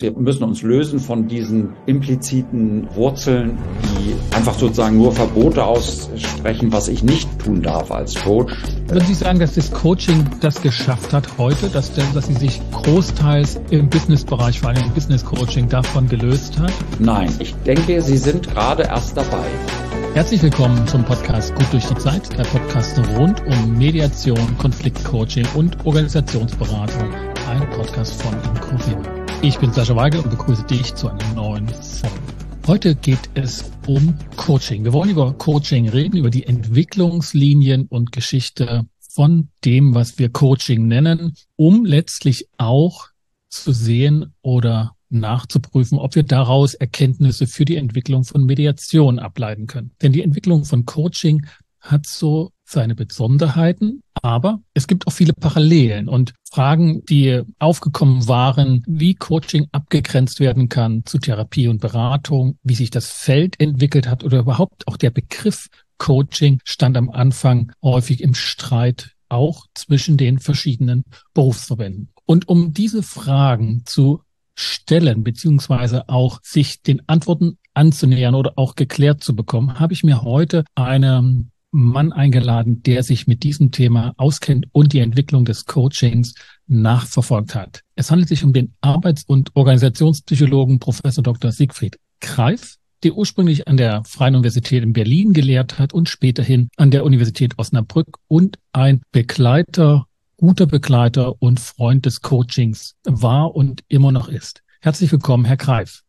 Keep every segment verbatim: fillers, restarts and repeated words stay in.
Wir müssen uns lösen von diesen impliziten Wurzeln, die einfach sozusagen nur Verbote aussprechen, was ich nicht tun darf als Coach. Würden Sie sagen, dass das Coaching das geschafft hat heute, dass, der, dass Sie sich großteils im Businessbereich, vor allem im Business-Coaching, davon gelöst hat? Nein, ich denke, Sie sind gerade erst dabei. Herzlich willkommen zum Podcast Gut durch die Zeit, der Podcast rund um Mediation, Konfliktcoaching und Organisationsberatung. Ein Podcast von Incovim. Ich bin Sascha Weigel und begrüße dich zu einer neuen Folge. Heute geht es um Coaching. Wir wollen über Coaching reden, über die Entwicklungslinien und Geschichte von dem, was wir Coaching nennen, um letztlich auch zu sehen oder nachzuprüfen, ob wir daraus Erkenntnisse für die Entwicklung von Mediation ableiten können. Denn die Entwicklung von Coaching hat so seine Besonderheiten, aber es gibt auch viele Parallelen und Fragen, die aufgekommen waren, wie Coaching abgegrenzt werden kann zu Therapie und Beratung, wie sich das Feld entwickelt hat oder überhaupt auch der Begriff Coaching stand am Anfang häufig im Streit auch zwischen den verschiedenen Berufsverbänden. Und um diese Fragen zu stellen, beziehungsweise auch sich den Antworten anzunähern oder auch geklärt zu bekommen, habe ich mir heute einen Mann eingeladen, der sich mit diesem Thema auskennt und die Entwicklung des Coachings nachverfolgt hat. Es handelt sich um den Arbeits- und Organisationspsychologen Professor Doktor Siegfried Kreif, der ursprünglich an der Freien Universität in Berlin gelehrt hat und späterhin an der Universität Osnabrück und ein Begleiter, guter Begleiter und Freund des Coachings war und immer noch ist. Herzlich willkommen, Herr Kreif.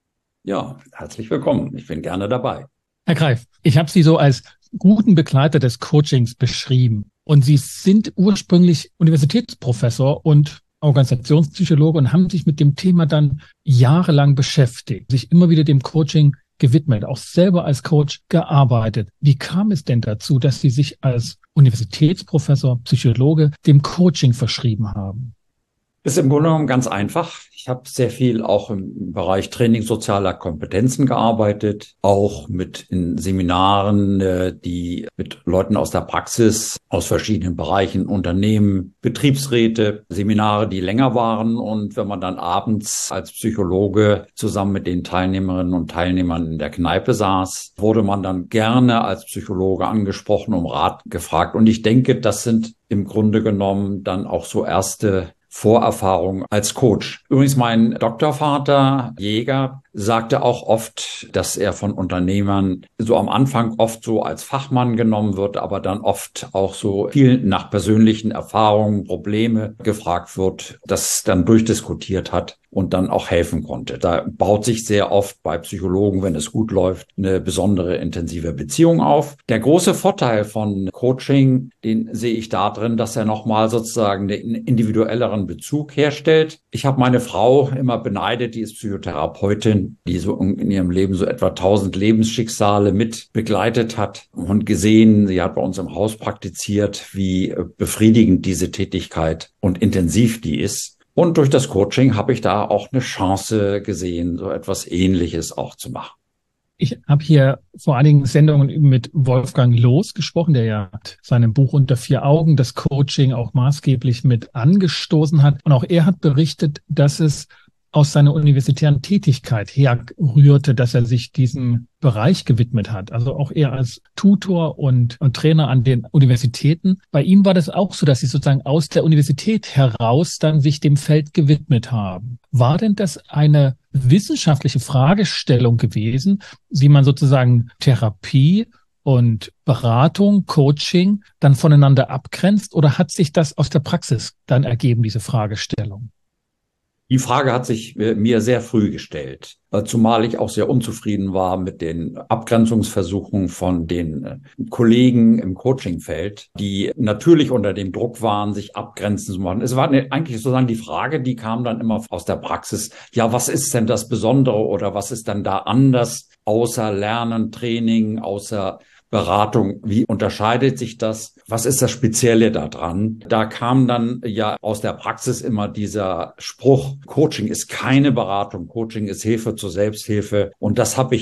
Ja, herzlich willkommen. Ich bin gerne dabei. Herr Kreif, ich habe Sie so als guten Begleiter des Coachings beschrieben. Und Sie sind ursprünglich Universitätsprofessor und Organisationspsychologe und haben sich mit dem Thema dann jahrelang beschäftigt, sich immer wieder dem Coaching gewidmet, auch selber als Coach gearbeitet. Wie kam es denn dazu, dass Sie sich als Universitätsprofessor, Psychologe dem Coaching verschrieben haben? Ist im Grunde genommen ganz einfach. Ich habe sehr viel auch im Bereich Training sozialer Kompetenzen gearbeitet, auch mit in Seminaren, die mit Leuten aus der Praxis, aus verschiedenen Bereichen, Unternehmen, Betriebsräte, Seminare, die länger waren. Und wenn man dann abends als Psychologe zusammen mit den Teilnehmerinnen und Teilnehmern in der Kneipe saß, wurde man dann gerne als Psychologe angesprochen, um Rat gefragt. Und ich denke, das sind im Grunde genommen dann auch so erste Vorerfahrung als Coach. Übrigens, mein Doktorvater, Jäger, sagte auch oft, dass er von Unternehmern so am Anfang oft so als Fachmann genommen wird, aber dann oft auch so viel nach persönlichen Erfahrungen, Probleme gefragt wird, das dann durchdiskutiert hat und dann auch helfen konnte. Da baut sich sehr oft bei Psychologen, wenn es gut läuft, eine besondere intensive Beziehung auf. Der große Vorteil von Coaching, den sehe ich da drin, dass er nochmal sozusagen einen individuelleren Bezug herstellt. Ich habe meine Frau immer beneidet, die ist Psychotherapeutin, die so in ihrem Leben so etwa tausend Lebensschicksale mit begleitet hat und gesehen, sie hat bei uns im Haus praktiziert, wie befriedigend diese Tätigkeit und intensiv die ist. Und durch das Coaching habe ich da auch eine Chance gesehen, so etwas Ähnliches auch zu machen. Ich habe hier vor einigen Sendungen mit Wolfgang Loos gesprochen, der ja mit seinem Buch Unter vier Augen das Coaching auch maßgeblich mit angestoßen hat. Und auch er hat berichtet, dass es aus seiner universitären Tätigkeit herrührte, dass er sich diesem Bereich gewidmet hat. Also auch er als Tutor und, und Trainer an den Universitäten. Bei ihm war das auch so, dass sie sozusagen aus der Universität heraus dann sich dem Feld gewidmet haben. War denn das eine wissenschaftliche Fragestellung gewesen, wie man sozusagen Therapie und Beratung, Coaching dann voneinander abgrenzt? Oder hat sich das aus der Praxis dann ergeben, diese Fragestellung? Die Frage hat sich mir sehr früh gestellt, zumal ich auch sehr unzufrieden war mit den Abgrenzungsversuchen von den Kollegen im Coachingfeld, die natürlich unter dem Druck waren, sich abgrenzen zu machen. Es war eigentlich sozusagen die Frage, die kam dann immer aus der Praxis. Ja, was ist denn das Besondere oder was ist dann da anders außer Lernen, Training, außer Beratung? Wie unterscheidet sich das? Was ist das Spezielle daran? Da kam dann ja aus der Praxis immer dieser Spruch, Coaching ist keine Beratung, Coaching ist Hilfe zur Selbsthilfe. Und das habe ich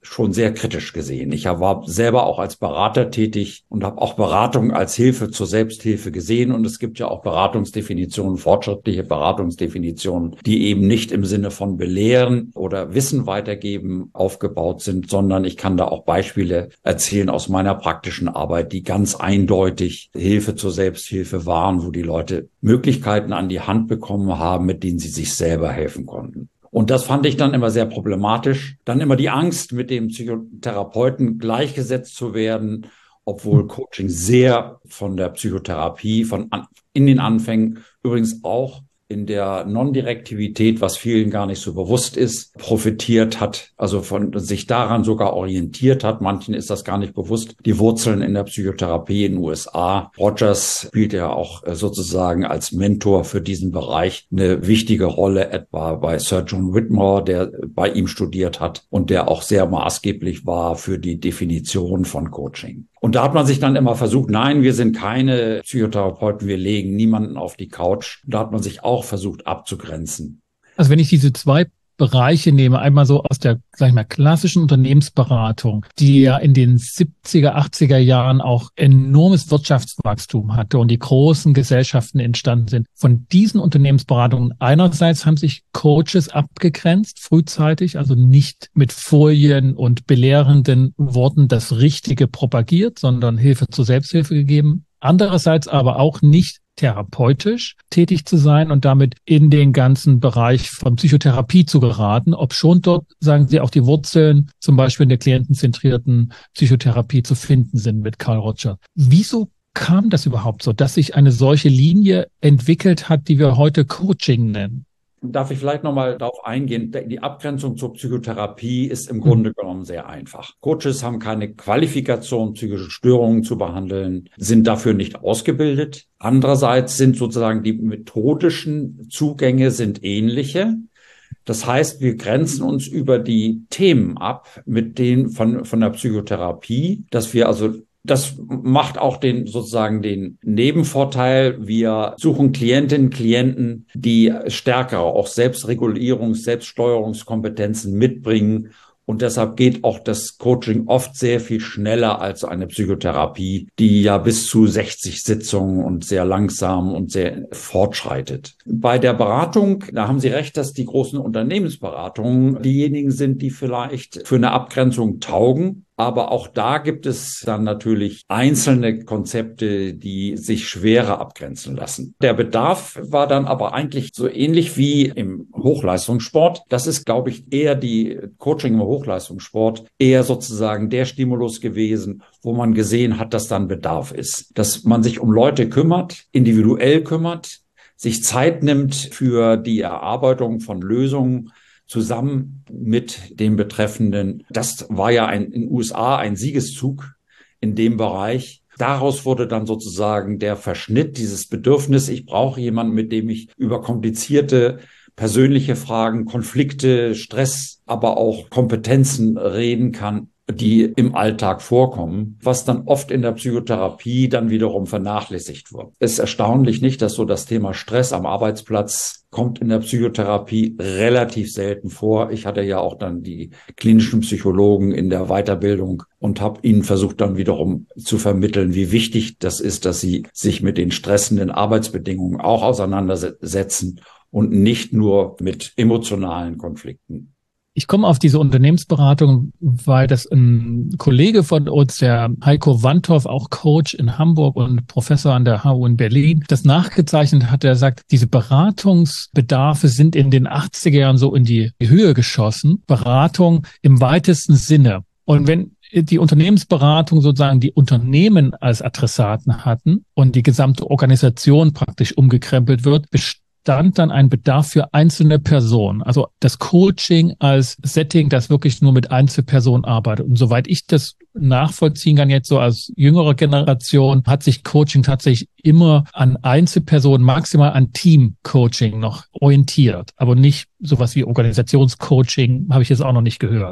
schon sehr kritisch gesehen. Ich war selber auch als Berater tätig und habe auch Beratung als Hilfe zur Selbsthilfe gesehen. Und es gibt ja auch Beratungsdefinitionen, fortschrittliche Beratungsdefinitionen, die eben nicht im Sinne von belehren oder Wissen weitergeben aufgebaut sind, sondern ich kann da auch Beispiele erzählen aus meiner praktischen Arbeit, die ganz eindeutig Hilfe zur Selbsthilfe waren, wo die Leute Möglichkeiten an die Hand bekommen haben, mit denen sie sich selber helfen konnten. Und das fand ich dann immer sehr problematisch. Dann immer die Angst, mit dem Psychotherapeuten gleichgesetzt zu werden, obwohl Coaching sehr von der Psychotherapie, von an, in den Anfängen übrigens auch in der Non-Direktivität, was vielen gar nicht so bewusst ist, profitiert hat, also von sich daran sogar orientiert hat. Manchen ist das gar nicht bewusst. Die Wurzeln in der Psychotherapie in den U S A. Rogers spielt ja auch sozusagen als Mentor für diesen Bereich eine wichtige Rolle, etwa bei Sir John Whitmore, der bei ihm studiert hat und der auch sehr maßgeblich war für die Definition von Coaching. Und da hat man sich dann immer versucht, nein, wir sind keine Psychotherapeuten, wir legen niemanden auf die Couch. Da hat man sich auch versucht abzugrenzen. Also wenn ich diese zwei Bereiche nehme, einmal so aus der, sag ich mal, klassischen Unternehmensberatung, die ja in den siebziger, achtziger Jahren auch enormes Wirtschaftswachstum hatte und die großen Gesellschaften entstanden sind. Von diesen Unternehmensberatungen einerseits haben sich Coaches abgegrenzt, frühzeitig, also nicht mit Folien und belehrenden Worten das Richtige propagiert, sondern Hilfe zur Selbsthilfe gegeben. Andererseits aber auch nicht therapeutisch tätig zu sein und damit in den ganzen Bereich von Psychotherapie zu geraten, ob schon dort, sagen Sie, auch die Wurzeln zum Beispiel in der klientenzentrierten Psychotherapie zu finden sind mit Carl Rogers. Wieso kam das überhaupt so, dass sich eine solche Linie entwickelt hat, die wir heute Coaching nennen? Darf ich vielleicht nochmal darauf eingehen? Die Abgrenzung zur Psychotherapie ist im Grunde genommen sehr einfach. Coaches haben keine Qualifikation, psychische Störungen zu behandeln, sind dafür nicht ausgebildet. Andererseits sind sozusagen die methodischen Zugänge sind ähnliche. Das heißt, wir grenzen uns über die Themen ab mit denen von, von der Psychotherapie, dass wir also Das macht auch den sozusagen den Nebenvorteil. Wir suchen Klientinnen, Klienten, die stärkere auch Selbstregulierungs-, Selbststeuerungskompetenzen mitbringen. Und deshalb geht auch das Coaching oft sehr viel schneller als eine Psychotherapie, die ja bis zu sechzig Sitzungen und sehr langsam und sehr fortschreitet. Bei der Beratung, da haben Sie recht, dass die großen Unternehmensberatungen diejenigen sind, die vielleicht für eine Abgrenzung taugen. Aber auch da gibt es dann natürlich einzelne Konzepte, die sich schwerer abgrenzen lassen. Der Bedarf war dann aber eigentlich so ähnlich wie im Hochleistungssport. Das ist, glaube ich, eher die Coaching im Hochleistungssport, eher sozusagen der Stimulus gewesen, wo man gesehen hat, dass dann Bedarf ist. Dass man sich um Leute kümmert, individuell kümmert, sich Zeit nimmt für die Erarbeitung von Lösungen, zusammen mit dem Betreffenden. Das war ja ein, in den U S A ein Siegeszug in dem Bereich. Daraus wurde dann sozusagen der Verschnitt, dieses Bedürfnis, ich brauche jemanden, mit dem ich über komplizierte persönliche Fragen, Konflikte, Stress, aber auch Kompetenzen reden kann, die im Alltag vorkommen, was dann oft in der Psychotherapie dann wiederum vernachlässigt wird. Es ist erstaunlich nicht, dass so das Thema Stress am Arbeitsplatz kommt in der Psychotherapie relativ selten vor. Ich hatte ja auch dann die klinischen Psychologen in der Weiterbildung und habe ihnen versucht dann wiederum zu vermitteln, wie wichtig das ist, dass sie sich mit den stressenden Arbeitsbedingungen auch auseinandersetzen und nicht nur mit emotionalen Konflikten. Ich komme auf diese Unternehmensberatung, weil das ein Kollege von uns, der Heiko Wandhoff, auch Coach in Hamburg und Professor an der H U in Berlin, das nachgezeichnet hat. Er sagt, diese Beratungsbedarfe sind in den achtziger Jahren so in die Höhe geschossen. Beratung im weitesten Sinne. Und wenn die Unternehmensberatung sozusagen die Unternehmen als Adressaten hatten und die gesamte Organisation praktisch umgekrempelt wird, stand dann ein Bedarf für einzelne Personen. Also das Coaching als Setting, das wirklich nur mit Einzelpersonen arbeitet. Und soweit ich das nachvollziehen kann, jetzt so als jüngere Generation, hat sich Coaching tatsächlich immer an Einzelpersonen, maximal an Team-Coaching noch orientiert. Aber nicht sowas wie Organisationscoaching, habe ich jetzt auch noch nicht gehört.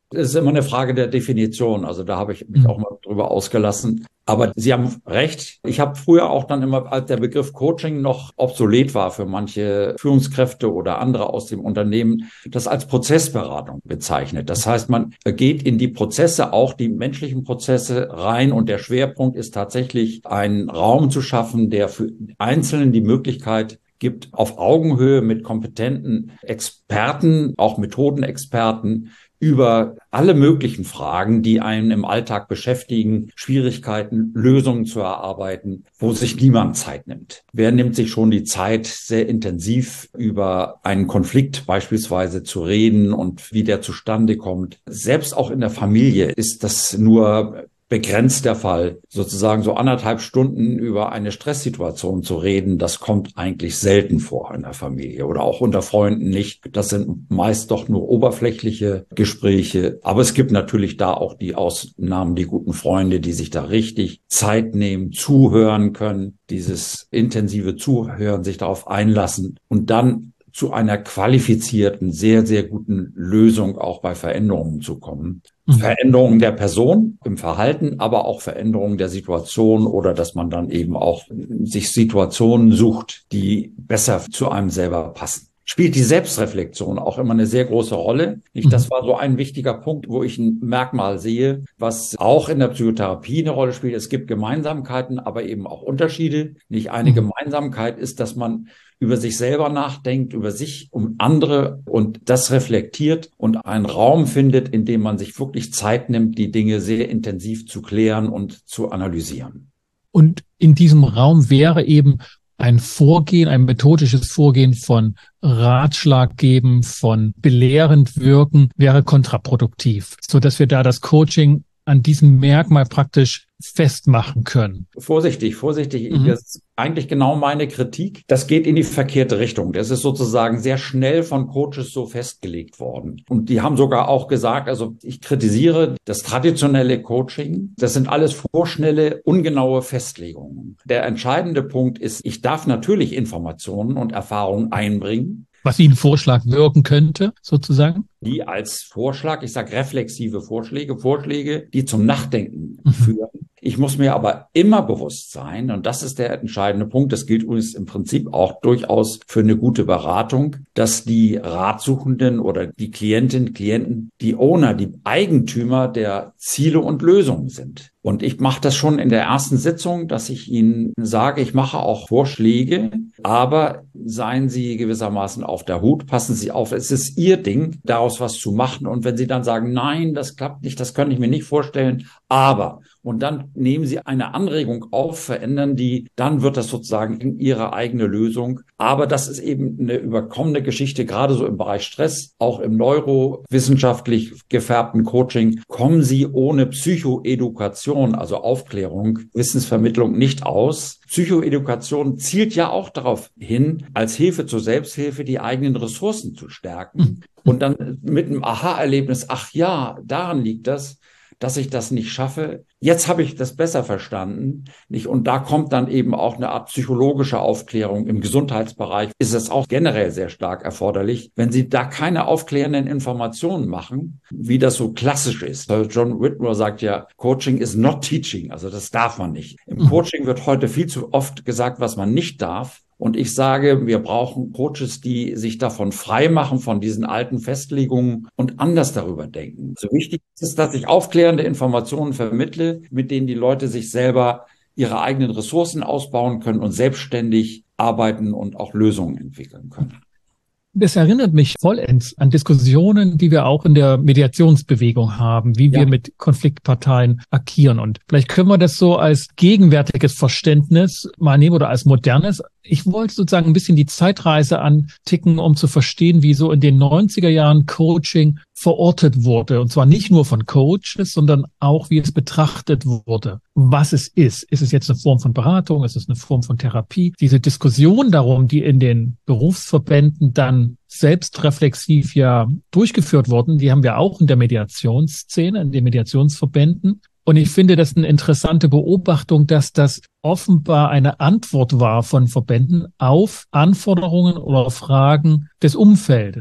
Es ist immer eine Frage der Definition. Also da habe ich mich auch mal drüber ausgelassen. Aber Sie haben recht. Ich habe früher auch dann immer, als der Begriff Coaching noch obsolet war für manche Führungskräfte oder andere aus dem Unternehmen, das als Prozessberatung bezeichnet. Das heißt, man geht in die Prozesse, auch die menschlichen Prozesse rein, und der Schwerpunkt ist tatsächlich, einen Raum zu schaffen, der für Einzelnen die Möglichkeit gibt, auf Augenhöhe mit kompetenten Experten, auch Methodenexperten, über alle möglichen Fragen, die einen im Alltag beschäftigen, Schwierigkeiten, Lösungen zu erarbeiten, wo sich niemand Zeit nimmt. Wer nimmt sich schon die Zeit, sehr intensiv über einen Konflikt beispielsweise zu reden und wie der zustande kommt? Selbst auch in der Familie ist das nur begrenzt der Fall. Sozusagen so anderthalb Stunden über eine Stresssituation zu reden, das kommt eigentlich selten vor in der Familie oder auch unter Freunden nicht. Das sind meist doch nur oberflächliche Gespräche. Aber es gibt natürlich da auch die Ausnahmen, die guten Freunde, die sich da richtig Zeit nehmen, zuhören können, dieses intensive Zuhören, sich darauf einlassen und dann zu einer qualifizierten, sehr, sehr guten Lösung auch bei Veränderungen zu kommen. Mhm. Veränderungen der Person im Verhalten, aber auch Veränderungen der Situation, oder dass man dann eben auch sich Situationen sucht, die besser zu einem selber passen. Spielt die Selbstreflexion auch immer eine sehr große Rolle. Das war so ein wichtiger Punkt, wo ich ein Merkmal sehe, was auch in der Psychotherapie eine Rolle spielt. Es gibt Gemeinsamkeiten, aber eben auch Unterschiede. Nicht eine Gemeinsamkeit ist, dass man über sich selber nachdenkt, über sich und andere und das reflektiert und einen Raum findet, in dem man sich wirklich Zeit nimmt, die Dinge sehr intensiv zu klären und zu analysieren. Und in diesem Raum wäre eben ein Vorgehen, ein methodisches Vorgehen von Ratschlag geben, von belehrend wirken, wäre kontraproduktiv, so dass wir da das Coaching an diesem Merkmal praktisch festmachen können. Vorsichtig, vorsichtig. Mhm. Das ist eigentlich genau meine Kritik. Das geht in die verkehrte Richtung. Das ist sozusagen sehr schnell von Coaches so festgelegt worden. Und die haben sogar auch gesagt, also ich kritisiere das traditionelle Coaching. Das sind alles vorschnelle, ungenaue Festlegungen. Der entscheidende Punkt ist, ich darf natürlich Informationen und Erfahrungen einbringen, was wie ein Vorschlag wirken könnte, sozusagen? Die als Vorschlag, ich sage reflexive Vorschläge, Vorschläge, die zum Nachdenken mhm. führen. Ich muss mir aber immer bewusst sein, und das ist der entscheidende Punkt, das gilt übrigens im Prinzip auch durchaus für eine gute Beratung, dass die Ratsuchenden oder die Klientinnen, Klienten, die Owner, die Eigentümer der Ziele und Lösungen sind. Und ich mache das schon in der ersten Sitzung, dass ich Ihnen sage, ich mache auch Vorschläge, aber seien Sie gewissermaßen auf der Hut, passen Sie auf, es ist Ihr Ding, daraus was zu machen. Und wenn Sie dann sagen, nein, das klappt nicht, das kann ich mir nicht vorstellen, aber, und dann nehmen Sie eine Anregung auf, verändern die, dann wird das sozusagen in Ihre eigene Lösung. Aber das ist eben eine überkommene Geschichte, gerade so im Bereich Stress, auch im neurowissenschaftlich gefärbten Coaching, kommen Sie ohne Psychoedukation, also Aufklärung, Wissensvermittlung nicht aus. Psychoedukation zielt ja auch darauf hin, als Hilfe zur Selbsthilfe die eigenen Ressourcen zu stärken. Und dann mit einem Aha-Erlebnis, ach ja, daran liegt das, dass ich das nicht schaffe. Jetzt habe ich das besser verstanden. Nicht? Und da kommt dann eben auch eine Art psychologische Aufklärung. Im Gesundheitsbereich ist es auch generell sehr stark erforderlich. Wenn Sie da keine aufklärenden Informationen machen, wie das so klassisch ist. John Whitmore sagt ja, Coaching is not teaching. Also das darf man nicht. Im Coaching wird heute viel zu oft gesagt, was man nicht darf. Und ich sage, wir brauchen Coaches, die sich davon frei machen, von diesen alten Festlegungen und anders darüber denken. So wichtig ist es, dass ich aufklärende Informationen vermittle, mit denen die Leute sich selber ihre eigenen Ressourcen ausbauen können und selbstständig arbeiten und auch Lösungen entwickeln können. Das erinnert mich vollends an Diskussionen, die wir auch in der Mediationsbewegung haben, wie wir ja. mit Konfliktparteien agieren. Und vielleicht können wir das so als gegenwärtiges Verständnis mal nehmen oder als modernes. Ich wollte sozusagen ein bisschen die Zeitreise anticken, um zu verstehen, wie so in den neunziger Jahren Coaching verortet wurde. Und zwar nicht nur von Coaches, sondern auch, wie es betrachtet wurde, was es ist. Ist es jetzt eine Form von Beratung? Ist es eine Form von Therapie? Diese Diskussion darum, die in den Berufsverbänden dann selbstreflexiv ja durchgeführt wurden, die haben wir auch in der Mediationsszene, in den Mediationsverbänden. Und ich finde das eine interessante Beobachtung, dass das offenbar eine Antwort war von Verbänden auf Anforderungen oder Fragen des Umfeldes.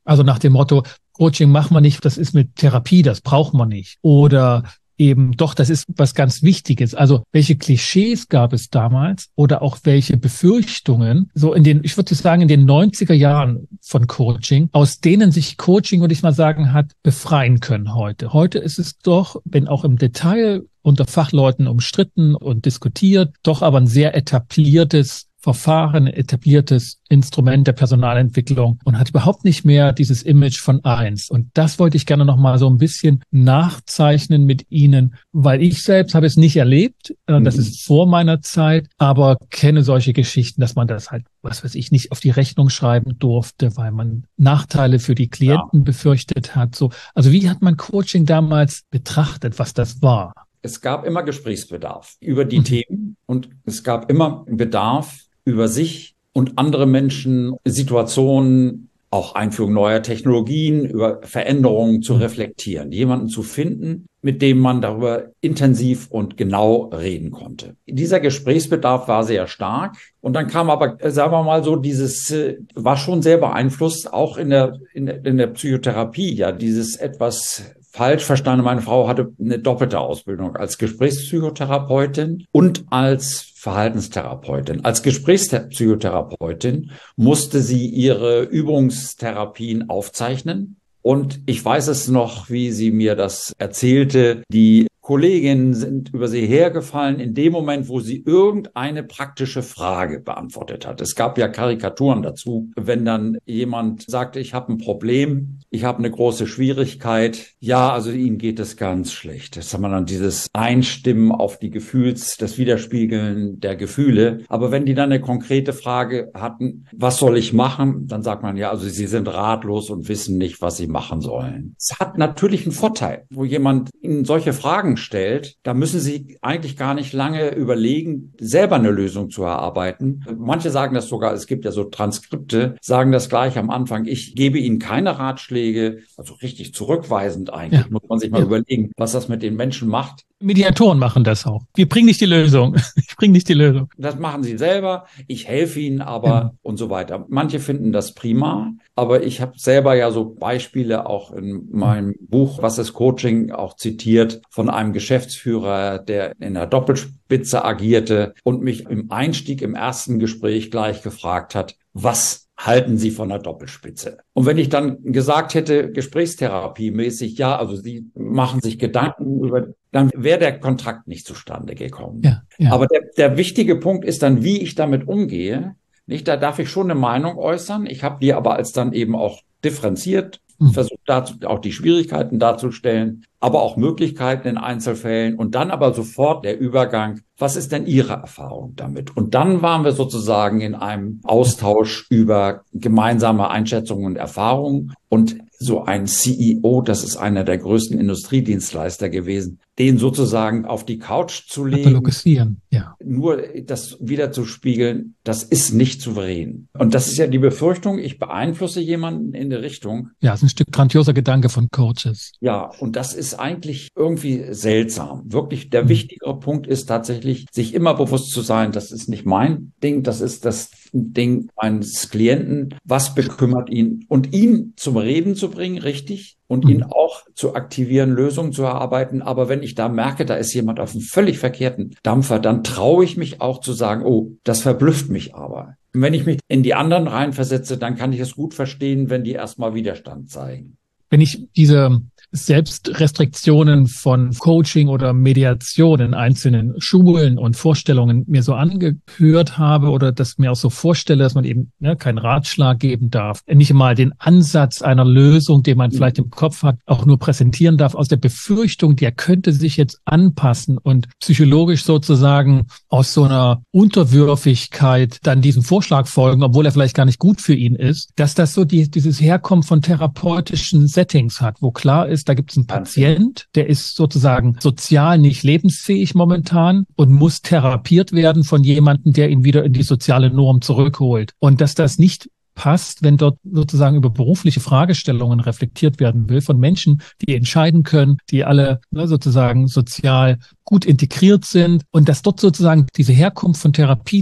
Also nach dem Motto, Coaching machen wir nicht, das ist mit Therapie, das braucht man nicht. Oder eben doch, das ist was ganz Wichtiges. Also welche Klischees gab es damals oder auch welche Befürchtungen, so in den, ich würde sagen, in den neunziger Jahren von Coaching, aus denen sich Coaching, würde ich mal sagen, hat befreien können heute. Heute ist es doch, wenn auch im Detail unter Fachleuten umstritten und diskutiert, doch aber ein sehr etabliertes Verfahren, etabliertes Instrument der Personalentwicklung und hat überhaupt nicht mehr dieses Image von eins. Und das wollte ich gerne noch mal so ein bisschen nachzeichnen mit Ihnen, weil ich selbst habe es nicht erlebt. Das ist vor meiner Zeit, aber kenne solche Geschichten, dass man das halt, was weiß ich, nicht auf die Rechnung schreiben durfte, weil man Nachteile für die Klienten ja. befürchtet hat. So, also wie hat man Coaching damals betrachtet, was das war? Es gab immer Gesprächsbedarf über die mhm. Themen und es gab immer Bedarf, über sich und andere Menschen, Situationen, auch Einführung neuer Technologien, über Veränderungen zu reflektieren, jemanden zu finden, mit dem man darüber intensiv und genau reden konnte. Dieser Gesprächsbedarf war sehr stark und dann kam aber, sagen wir mal so, dieses war schon sehr beeinflusst, auch in der, in der, in der Psychotherapie, ja, dieses etwas falsch verstanden. Meine Frau hatte eine doppelte Ausbildung als Gesprächspsychotherapeutin und als Verhaltenstherapeutin. Als Gesprächspsychotherapeutin musste sie ihre Übungstherapien aufzeichnen. Und ich weiß es noch, wie sie mir das erzählte. Die Kolleginnen sind über sie hergefallen in dem Moment, wo sie irgendeine praktische Frage beantwortet hat. Es gab ja Karikaturen dazu, wenn dann jemand sagte, ich habe ein Problem, ich habe eine große Schwierigkeit. Ja, also Ihnen geht es ganz schlecht. Das hat man dann dieses Einstimmen auf die Gefühls, das Widerspiegeln der Gefühle. Aber wenn die dann eine konkrete Frage hatten, was soll ich machen? Dann sagt man, ja, also Sie sind ratlos und wissen nicht, was Sie machen sollen. Es hat natürlich einen Vorteil, wo jemand Ihnen solche Fragen stellt, da müssen Sie eigentlich gar nicht lange überlegen, selber eine Lösung zu erarbeiten. Manche sagen das sogar, es gibt ja so Transkripte, sagen das gleich am Anfang, ich gebe Ihnen keine Ratschläge, also richtig zurückweisend eigentlich, ja. muss man sich mal ja. überlegen, was das mit den Menschen macht. Mediatoren machen das auch. Wir bringen nicht die Lösung. Ich bringe nicht die Lösung. Das machen sie selber. Ich helfe ihnen aber ja. und so weiter. Manche finden das prima, aber ich habe selber ja so Beispiele auch in meinem Buch, was ist Coaching, auch zitiert von einem Geschäftsführer, der in der Doppelspitze agierte und mich im Einstieg im ersten Gespräch gleich gefragt hat, was halten Sie von der Doppelspitze? Und wenn ich dann gesagt hätte, gesprächstherapiemäßig, ja, also Sie machen sich Gedanken über, dann wäre der Kontakt nicht zustande gekommen. Ja, ja. Aber der, der wichtige Punkt ist dann, wie ich damit umgehe. Nicht, da darf ich schon eine Meinung äußern. Ich habe die aber als dann eben auch differenziert, mhm. versucht dazu auch die Schwierigkeiten darzustellen, aber auch Möglichkeiten in Einzelfällen und dann aber sofort der Übergang. Was ist denn Ihre Erfahrung damit? Und dann waren wir sozusagen in einem Austausch über gemeinsame Einschätzungen und Erfahrungen. Und so ein C E O, das ist einer der größten Industriedienstleister gewesen, den sozusagen auf die Couch zu legen, ja. nur das wieder zu spiegeln, das ist nicht souverän. Und das ist ja die Befürchtung, ich beeinflusse jemanden in die Richtung. Ja, das ist ein Stück grandioser Gedanke von Coaches. Ja, und das ist eigentlich irgendwie seltsam. Wirklich, der mhm. wichtigere Punkt ist tatsächlich, sich immer bewusst zu sein, das ist nicht mein Ding, das ist das Ding meines Klienten. Was bekümmert ihn? Und ihn zum Reden zu bringen, richtig? Und ihn auch zu aktivieren, Lösungen zu erarbeiten. Aber wenn ich da merke, da ist jemand auf einem völlig verkehrten Dampfer, dann traue ich mich auch zu sagen, oh, das verblüfft mich aber. Und wenn ich mich in die anderen reinversetze, dann kann ich es gut verstehen, wenn die erstmal Widerstand zeigen. Wenn ich diese Selbstrestriktionen von Coaching oder Mediation in einzelnen Schulen und Vorstellungen mir so angehört habe oder das mir auch so vorstelle, dass man eben ne, keinen Ratschlag geben darf, nicht mal den Ansatz einer Lösung, den man vielleicht im Kopf hat, auch nur präsentieren darf, aus der Befürchtung, der könnte sich jetzt anpassen und psychologisch sozusagen aus so einer Unterwürfigkeit dann diesem Vorschlag folgen, obwohl er vielleicht gar nicht gut für ihn ist, dass das so die, dieses Herkommen von therapeutischen Settings hat, wo klar ist, da gibt es einen Patient, der ist sozusagen sozial nicht lebensfähig momentan und muss therapiert werden von jemandem, der ihn wieder in die soziale Norm zurückholt. Und dass das nicht passt, wenn dort sozusagen über berufliche Fragestellungen reflektiert werden will von Menschen, die entscheiden können, die alle ne, sozusagen sozial gut integriert sind und dass dort sozusagen diese Herkunft von Therapie noch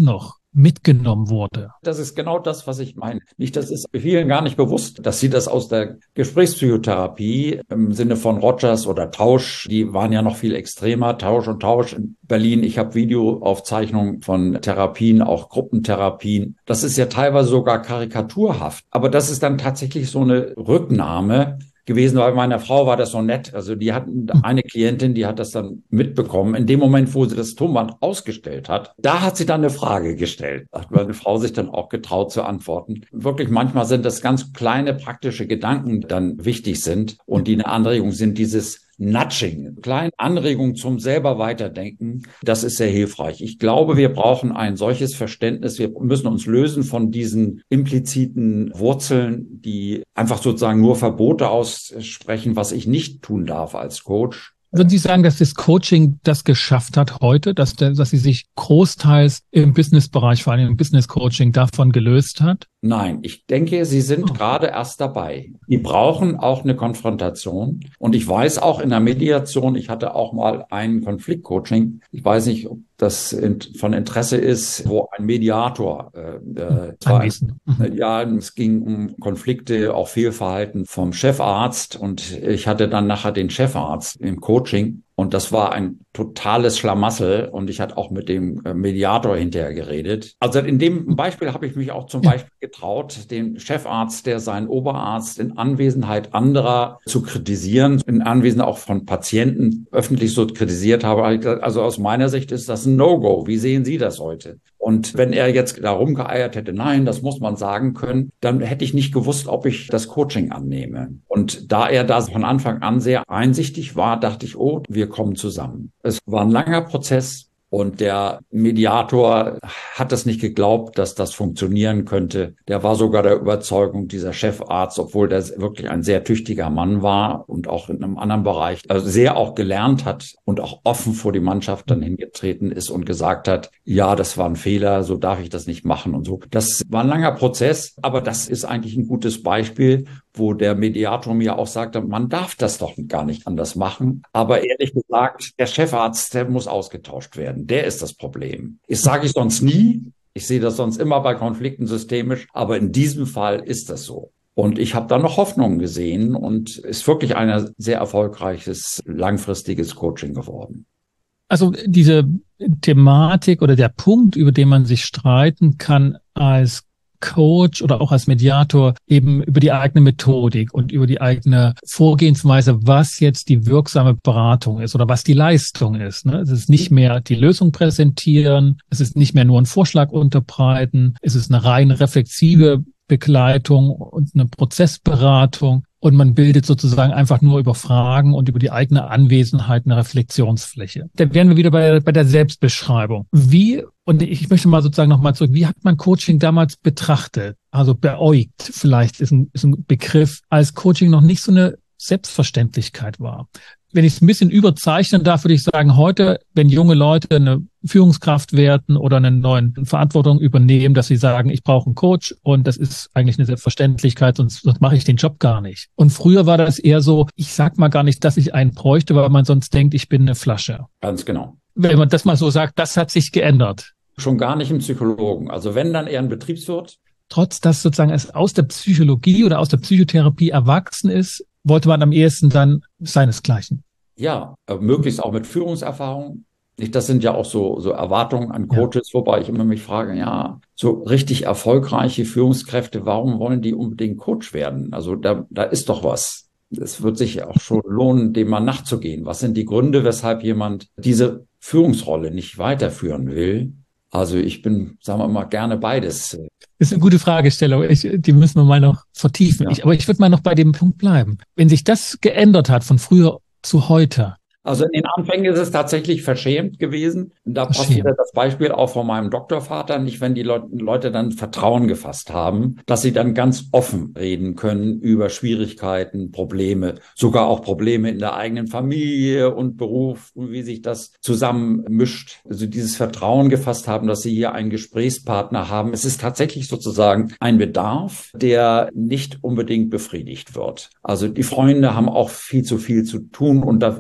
mitgenommen wurde. Das ist genau das, was ich meine. Nicht, das ist vielen gar nicht bewusst, dass sie das aus der Gesprächspsychotherapie im Sinne von Rogers oder Tausch, die waren ja noch viel extremer, Tausch und Tausch in Berlin. Ich habe Videoaufzeichnungen von Therapien, auch Gruppentherapien. Das ist ja teilweise sogar karikaturhaft. Aber das ist dann tatsächlich so eine Rücknahme gewesen, weil meiner Frau war das so nett. Also die hatten eine Klientin, die hat das dann mitbekommen. In dem Moment, wo sie das Tonband ausgestellt hat, da hat sie dann eine Frage gestellt. Da hat meine Frau sich dann auch getraut zu antworten. Wirklich, manchmal sind das ganz kleine praktische Gedanken, die dann wichtig sind und die eine Anregung sind, dieses Nudging, kleine Anregungen zum selber weiterdenken, das ist sehr hilfreich. Ich glaube, wir brauchen ein solches Verständnis. Wir müssen uns lösen von diesen impliziten Wurzeln, die einfach sozusagen nur Verbote aussprechen, was ich nicht tun darf als Coach. Würden Sie sagen, dass das Coaching das geschafft hat heute, dass, der, dass sie sich großteils im Businessbereich, vor allem im Business-Coaching, davon gelöst hat? Nein, ich denke, sie sind Oh. gerade erst dabei. Die brauchen auch eine Konfrontation. Und ich weiß auch in der Mediation, ich hatte auch mal ein Konfliktcoaching. Ich weiß nicht, ob das von Interesse ist, wo ein Mediator, äh, äh, Anwesend. ein, ja, es ging um Konflikte, auch Fehlverhalten vom Chefarzt. Und ich hatte dann nachher den Chefarzt im Coaching. Und das war ein totales Schlamassel. Und ich hatte auch mit dem Mediator hinterher geredet. Also in dem Beispiel habe ich mich auch zum Beispiel getraut, den Chefarzt, der seinen Oberarzt in Anwesenheit anderer zu kritisieren, in Anwesenheit auch von Patienten öffentlich so kritisiert habe. Also aus meiner Sicht ist das ein No-Go. Wie sehen Sie das heute? Und wenn er jetzt da rumgeeiert hätte, nein, das muss man sagen können, dann hätte ich nicht gewusst, ob ich das Coaching annehme. Und da er da von Anfang an sehr einsichtig war, dachte ich, oh, wir kommen zusammen. Es war ein langer Prozess. Und der Mediator hat es nicht geglaubt, dass das funktionieren könnte. Der war sogar der Überzeugung, dieser Chefarzt, obwohl der wirklich ein sehr tüchtiger Mann war und auch in einem anderen Bereich also sehr auch gelernt hat und auch offen vor die Mannschaft dann hingetreten ist und gesagt hat, ja, das war ein Fehler, so darf ich das nicht machen und so. Das war ein langer Prozess, aber das ist eigentlich ein gutes Beispiel, wo der Mediator mir auch sagte, man darf das doch gar nicht anders machen. Aber ehrlich gesagt, der Chefarzt, der muss ausgetauscht werden. Der ist das Problem. Das sage ich sonst nie. Ich sehe das sonst immer bei Konflikten systemisch. Aber in diesem Fall ist das so. Und ich habe da noch Hoffnungen gesehen und ist wirklich ein sehr erfolgreiches, langfristiges Coaching geworden. Also diese Thematik oder der Punkt, über den man sich streiten kann als Coach oder auch als Mediator eben über die eigene Methodik und über die eigene Vorgehensweise, was jetzt die wirksame Beratung ist oder was die Leistung ist. Ne? Es ist nicht mehr die Lösung präsentieren, es ist nicht mehr nur ein Vorschlag unterbreiten, es ist eine rein reflexive Begleitung und eine Prozessberatung. Und man bildet sozusagen einfach nur über Fragen und über die eigene Anwesenheit eine Reflexionsfläche. Da wären wir wieder bei, bei der Selbstbeschreibung. Wie, und ich möchte mal sozusagen nochmal zurück, wie hat man Coaching damals betrachtet? Also beäugt vielleicht ist ein, ist ein Begriff, als Coaching noch nicht so eine Selbstverständlichkeit war. Wenn ich es ein bisschen überzeichnen darf, würde ich sagen, heute, wenn junge Leute eine Führungskraft werden oder eine neue Verantwortung übernehmen, dass sie sagen, ich brauche einen Coach und das ist eigentlich eine Selbstverständlichkeit, sonst, sonst mache ich den Job gar nicht. Und früher war das eher so, ich sag mal gar nicht, dass ich einen bräuchte, weil man sonst denkt, ich bin eine Flasche. Ganz genau. Wenn man das mal so sagt, das hat sich geändert. Schon gar nicht im Psychologen. Also wenn, dann eher ein Betriebswirt. Trotz, dass sozusagen es aus der Psychologie oder aus der Psychotherapie erwachsen ist, wollte man am ehesten dann seinesgleichen. Ja, möglichst auch mit Führungserfahrung. Das sind ja auch so, so Erwartungen an Coaches, ja. Wobei ich immer mich frage, ja, so richtig erfolgreiche Führungskräfte, warum wollen die unbedingt Coach werden? Also da, da ist doch was. Es wird sich auch schon lohnen, dem mal nachzugehen. Was sind die Gründe, weshalb jemand diese Führungsrolle nicht weiterführen will? Also ich bin, sagen wir mal, gerne beides. Das ist eine gute Fragestellung. Ich, die müssen wir mal noch vertiefen. Ja. Ich, aber ich würde mal noch bei dem Punkt bleiben. Wenn sich das geändert hat von früher zu heute. Also in den Anfängen ist es tatsächlich verschämt gewesen. Da passt wieder das Beispiel auch von meinem Doktorvater, nicht wenn die Leute, Leute dann Vertrauen gefasst haben, dass sie dann ganz offen reden können über Schwierigkeiten, Probleme, sogar auch Probleme in der eigenen Familie und Beruf und wie sich das zusammenmischt. Also dieses Vertrauen gefasst haben, dass sie hier einen Gesprächspartner haben. Es ist tatsächlich sozusagen ein Bedarf, der nicht unbedingt befriedigt wird. Also die Freunde haben auch viel zu viel zu tun und da sucht man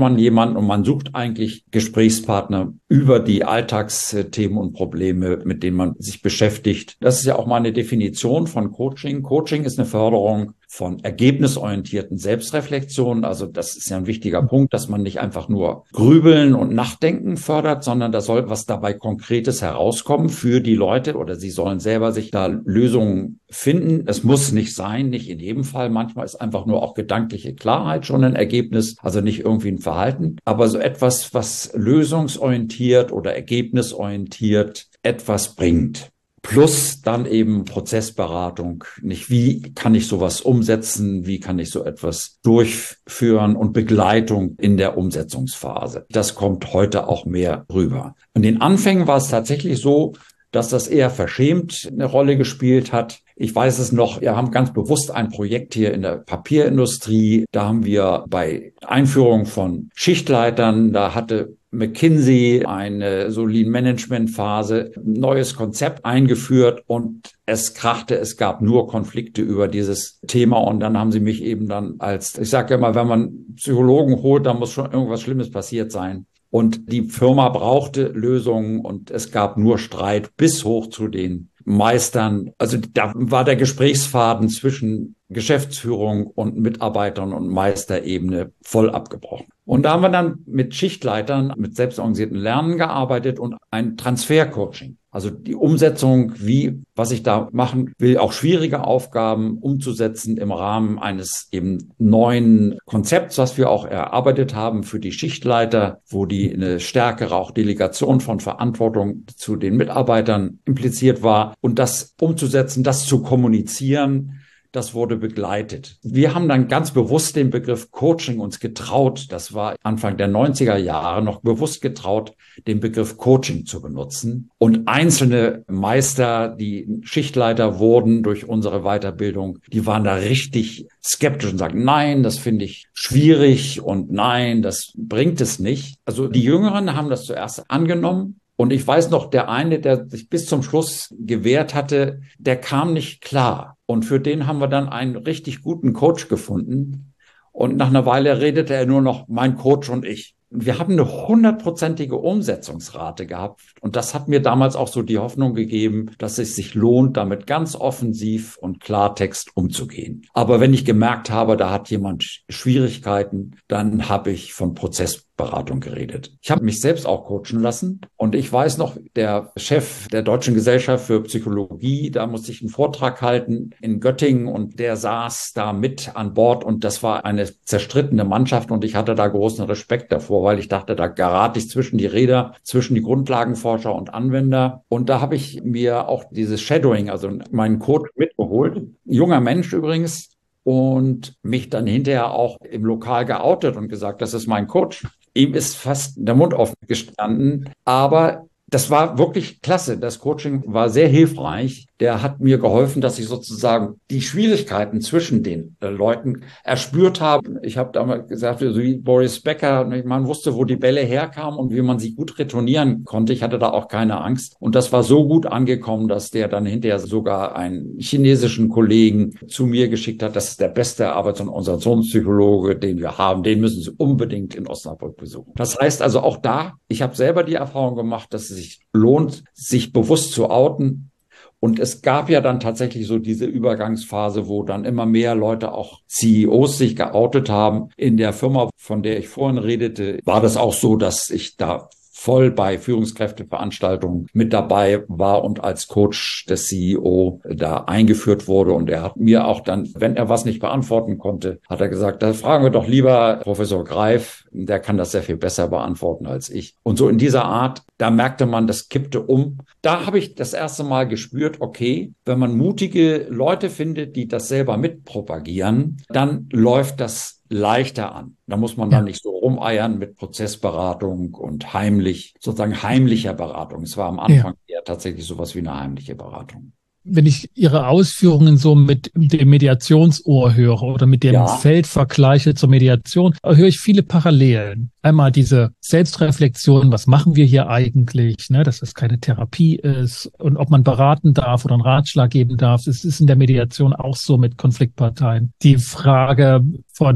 man jemanden und man sucht eigentlich Gesprächspartner über die Alltagsthemen und Probleme, mit denen man sich beschäftigt. Das ist ja auch mal eine Definition von Coaching. Coaching ist eine Förderung von ergebnisorientierten Selbstreflexionen. Also das ist ja ein wichtiger Punkt, dass man nicht einfach nur grübeln und nachdenken fördert, sondern da soll was dabei Konkretes herauskommen für die Leute oder sie sollen selber sich da Lösungen finden. Es muss nicht sein, nicht in jedem Fall. Manchmal ist einfach nur auch gedankliche Klarheit schon ein Ergebnis, also nicht irgendwie ein Verhalten. Aber so etwas, was lösungsorientiert oder ergebnisorientiert etwas bringt. Plus dann eben Prozessberatung, nicht wie kann ich sowas umsetzen, wie kann ich so etwas durchführen und Begleitung in der Umsetzungsphase. Das kommt heute auch mehr rüber. In den Anfängen war es tatsächlich so, dass das eher verschämt eine Rolle gespielt hat. Ich weiß es noch, wir haben ganz bewusst ein Projekt hier in der Papierindustrie. Da haben wir bei Einführung von Schichtleitern, da hatte McKinsey eine so Lean-Management-Phase, ein neues Konzept eingeführt und es krachte, es gab nur Konflikte über dieses Thema und dann haben sie mich eben dann als, ich sage immer, wenn man Psychologen holt, dann muss schon irgendwas Schlimmes passiert sein. Und die Firma brauchte Lösungen und es gab nur Streit bis hoch zu den Meistern. Also da war der Gesprächsfaden zwischen Geschäftsführung und Mitarbeitern und Meisterebene voll abgebrochen. Und da haben wir dann mit Schichtleitern, mit selbstorganisierten Lernen gearbeitet und ein Transfercoaching. Also die Umsetzung, wie, was ich da machen will, auch schwierige Aufgaben umzusetzen im Rahmen eines eben neuen Konzepts, was wir auch erarbeitet haben für die Schichtleiter, wo die eine stärkere auch Delegation von Verantwortung zu den Mitarbeitern impliziert war. Und das umzusetzen, das zu kommunizieren, das wurde begleitet. Wir haben dann ganz bewusst den Begriff Coaching uns getraut, das war Anfang der neunziger Jahre noch bewusst getraut, den Begriff Coaching zu benutzen. Und einzelne Meister, die Schichtleiter wurden durch unsere Weiterbildung, die waren da richtig skeptisch und sagten, nein, das finde ich schwierig und nein, das bringt es nicht. Also die Jüngeren haben das zuerst angenommen. Und ich weiß noch, der eine, der sich bis zum Schluss gewehrt hatte, der kam nicht klar. Und für den haben wir dann einen richtig guten Coach gefunden. Und nach einer Weile redete er nur noch, mein Coach und ich. Wir haben eine hundertprozentige Umsetzungsrate gehabt. Und das hat mir damals auch so die Hoffnung gegeben, dass es sich lohnt, damit ganz offensiv und Klartext umzugehen. Aber wenn ich gemerkt habe, da hat jemand Schwierigkeiten, dann habe ich von Prozessberatung geredet. Ich habe mich selbst auch coachen lassen. Und ich weiß noch, der Chef der Deutschen Gesellschaft für Psychologie, da musste ich einen Vortrag halten in Göttingen und der saß da mit an Bord. Und das war eine zerstrittene Mannschaft und ich hatte da großen Respekt davor, weil ich dachte, da gerate ich zwischen die Räder, zwischen die Grundlagenforscher und Anwender. Und da habe ich mir auch dieses Shadowing, also meinen Coach mitgeholt. Ein junger Mensch übrigens. Und mich dann hinterher auch im Lokal geoutet und gesagt, das ist mein Coach. Ihm ist fast der Mund offen gestanden. Aber das war wirklich klasse. Das Coaching war sehr hilfreich. Der hat mir geholfen, dass ich sozusagen die Schwierigkeiten zwischen den äh, Leuten erspürt habe. Ich habe damals gesagt, so wie Boris Becker, man wusste, wo die Bälle herkamen und wie man sie gut retournieren konnte. Ich hatte da auch keine Angst. Und das war so gut angekommen, dass der dann hinterher sogar einen chinesischen Kollegen zu mir geschickt hat. Das ist der beste Arbeits- und Organisationspsychologe, den wir haben. Den müssen Sie unbedingt in Osnabrück besuchen. Das heißt also auch da, ich habe selber die Erfahrung gemacht, dass es sich lohnt, sich bewusst zu outen. Und es gab ja dann tatsächlich so diese Übergangsphase, wo dann immer mehr Leute, auch C E Os, sich geoutet haben. In der Firma, von der ich vorhin redete, war das auch so, dass ich da voll bei Führungskräfteveranstaltungen mit dabei war und als Coach des C E O da eingeführt wurde. Und er hat mir auch dann, wenn er was nicht beantworten konnte, hat er gesagt, da fragen wir doch lieber Professor Greif, der kann das sehr viel besser beantworten als ich. Und so in dieser Art, da merkte man, das kippte um. Da habe ich das erste Mal gespürt, okay, wenn man mutige Leute findet, die das selber mitpropagieren, dann läuft das leichter an. Da muss man dann nicht so rumeiern mit Prozessberatung und heimlich, sozusagen heimlicher Beratung. Es war am Anfang ja. eher tatsächlich sowas wie eine heimliche Beratung. Wenn ich Ihre Ausführungen so mit dem Mediationsohr höre oder mit dem ja. Feld vergleiche zur Mediation, höre ich viele Parallelen. Einmal diese Selbstreflexion, was machen wir hier eigentlich, ne, dass das keine Therapie ist und ob man beraten darf oder einen Ratschlag geben darf. Es ist in der Mediation auch so mit Konfliktparteien. Die Frage von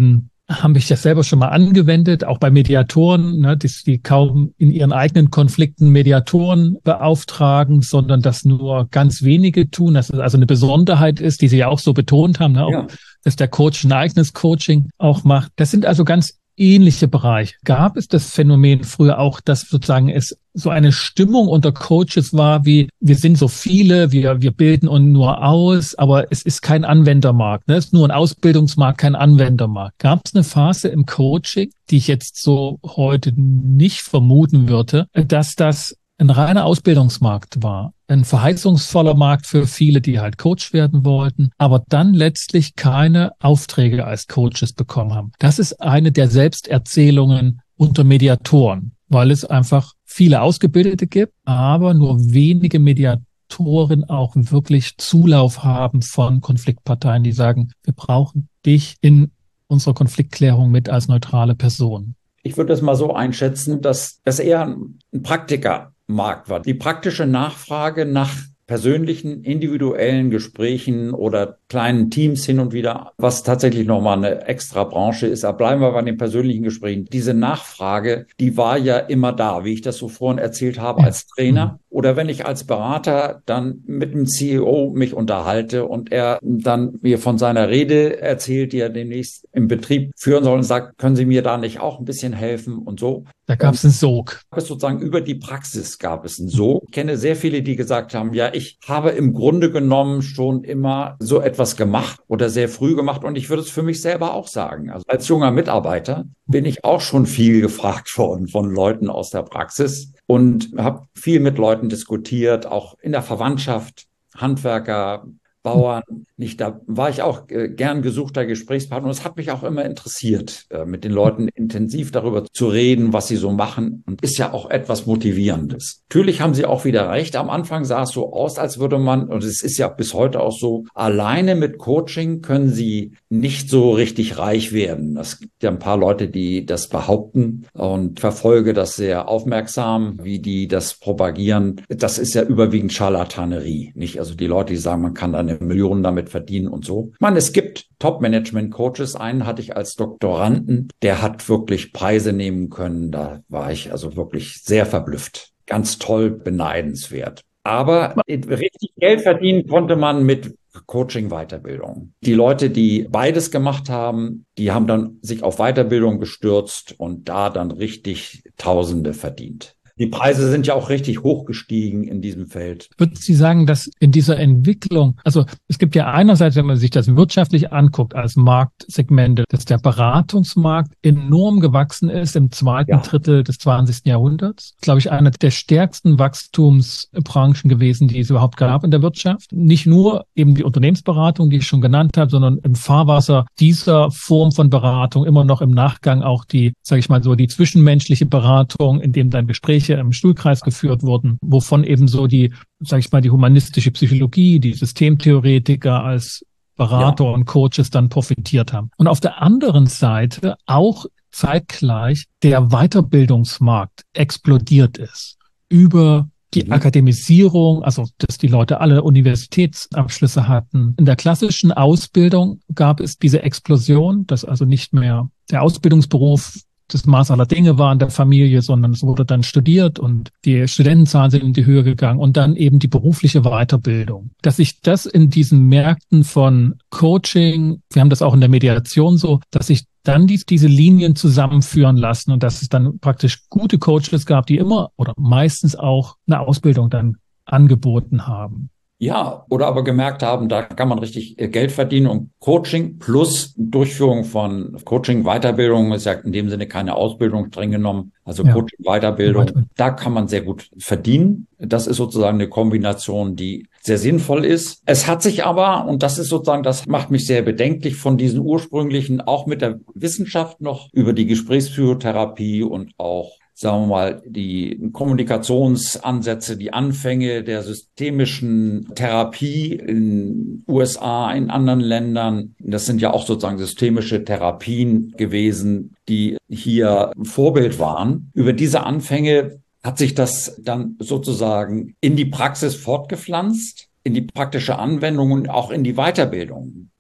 haben mich das selber schon mal angewendet, auch bei Mediatoren, ne, die, die kaum in ihren eigenen Konflikten Mediatoren beauftragen, sondern das nur ganz wenige tun. Das ist also eine Besonderheit ist, die Sie ja auch so betont haben, ne, auch, Ja. dass der Coach ein eigenes Coaching auch macht. Das sind also ganz ähnliche Bereiche. Gab es das Phänomen früher auch, dass sozusagen es so eine Stimmung unter Coaches war, wie wir sind so viele, wir wir bilden uns nur aus, aber es ist kein Anwendermarkt, ne? Es ist nur ein Ausbildungsmarkt, kein Anwendermarkt. Gab es eine Phase im Coaching, die ich jetzt so heute nicht vermuten würde, dass das ein reiner Ausbildungsmarkt war, ein verheißungsvoller Markt für viele, die halt Coach werden wollten, aber dann letztlich keine Aufträge als Coaches bekommen haben. Das ist eine der Selbsterzählungen unter Mediatoren, weil es einfach viele Ausgebildete gibt, aber nur wenige Mediatoren auch wirklich Zulauf haben von Konfliktparteien, die sagen, wir brauchen dich in unserer Konfliktklärung mit als neutrale Person. Ich würde es mal so einschätzen, dass es eher ein Praktikermarkt war. Die praktische Nachfrage nach persönlichen, individuellen Gesprächen oder kleinen Teams hin und wieder, was tatsächlich nochmal eine extra Branche ist. Aber bleiben wir bei den persönlichen Gesprächen. Diese Nachfrage, die war ja immer da, wie ich das so vorhin erzählt habe, als Trainer. Oder wenn ich als Berater dann mit dem C E O mich unterhalte und er dann mir von seiner Rede erzählt, die er demnächst im Betrieb führen soll und sagt, können Sie mir da nicht auch ein bisschen helfen und so. Da gab es einen Sog. Sozusagen über die Praxis gab es einen Sog. Ich kenne sehr viele, die gesagt haben, ja, ich habe im Grunde genommen schon immer so etwas gemacht oder sehr früh gemacht und ich würde es für mich selber auch sagen. Also als junger Mitarbeiter bin ich auch schon viel gefragt worden von Leuten aus der Praxis und habe viel mit Leuten diskutiert, auch in der Verwandtschaft, Handwerker, Bauern, nicht, da war ich auch äh, gern gesuchter Gesprächspartner und es hat mich auch immer interessiert, äh, mit den Leuten intensiv darüber zu reden, was sie so machen und ist ja auch etwas Motivierendes. Natürlich haben Sie auch wieder recht, am Anfang sah es so aus, als würde man, und es ist ja bis heute auch so, alleine mit Coaching können Sie nicht so richtig reich werden. Es gibt ja ein paar Leute, die das behaupten und verfolge das sehr aufmerksam, wie die das propagieren. Das ist ja überwiegend Scharlatanerie, nicht? Also die Leute, die sagen, man kann da eine Million damit verdienen und so. Ich meine, es gibt Top-Management-Coaches. Einen hatte ich als Doktoranden, der hat wirklich Preise nehmen können. Da war ich also wirklich sehr verblüfft. Ganz toll, beneidenswert. Aber richtig Geld verdienen konnte man mit Coaching-Weiterbildung. Die Leute, die beides gemacht haben, die haben dann sich auf Weiterbildung gestürzt und da dann richtig Tausende verdient. Die Preise sind ja auch richtig hochgestiegen in diesem Feld. Würden Sie sagen, dass in dieser Entwicklung, also es gibt ja einerseits, wenn man sich das wirtschaftlich anguckt als Marktsegmente, dass der Beratungsmarkt enorm gewachsen ist im zweiten ja. Drittel des zwanzigsten Jahrhunderts. Glaube ich, eine der stärksten Wachstumsbranchen gewesen, die es überhaupt gab in der Wirtschaft. Nicht nur eben die Unternehmensberatung, die ich schon genannt habe, sondern im Fahrwasser dieser Form von Beratung immer noch im Nachgang auch die, sage ich mal so, die zwischenmenschliche Beratung, in dem dann Gespräche im Stuhlkreis geführt wurden, wovon eben so die, sage ich mal, die humanistische Psychologie, die Systemtheoretiker als Berater ja. und Coaches dann profitiert haben. Und auf der anderen Seite auch zeitgleich der Weiterbildungsmarkt explodiert ist über die mhm. Akademisierung, also dass die Leute alle Universitätsabschlüsse hatten. In der klassischen Ausbildung gab es diese Explosion, dass also nicht mehr der Ausbildungsberuf das Maß aller Dinge war in der Familie, sondern es wurde dann studiert und die Studentenzahlen sind in die Höhe gegangen und dann eben die berufliche Weiterbildung. Dass sich das in diesen Märkten von Coaching, wir haben das auch in der Mediation so, dass sich dann die, diese Linien zusammenführen lassen und dass es dann praktisch gute Coaches gab, die immer oder meistens auch eine Ausbildung dann angeboten haben. Ja, oder aber gemerkt haben, da kann man richtig Geld verdienen und Coaching plus Durchführung von Coaching, Weiterbildung ist ja in dem Sinne keine Ausbildung streng genommen, also ja. Coaching, Weiterbildung, da kann man sehr gut verdienen. Das ist sozusagen eine Kombination, die sehr sinnvoll ist. Es hat sich aber, und das ist sozusagen, das macht mich sehr bedenklich, von diesen ursprünglichen, auch mit der Wissenschaft noch über die Gesprächspsychotherapie und auch sagen wir mal, die Kommunikationsansätze, die Anfänge der systemischen Therapie in U S A, in anderen Ländern. Das sind ja auch sozusagen systemische Therapien gewesen, die hier Vorbild waren. Über diese Anfänge hat sich das dann sozusagen in die Praxis fortgepflanzt, in die praktische Anwendung und auch in die Weiterbildung.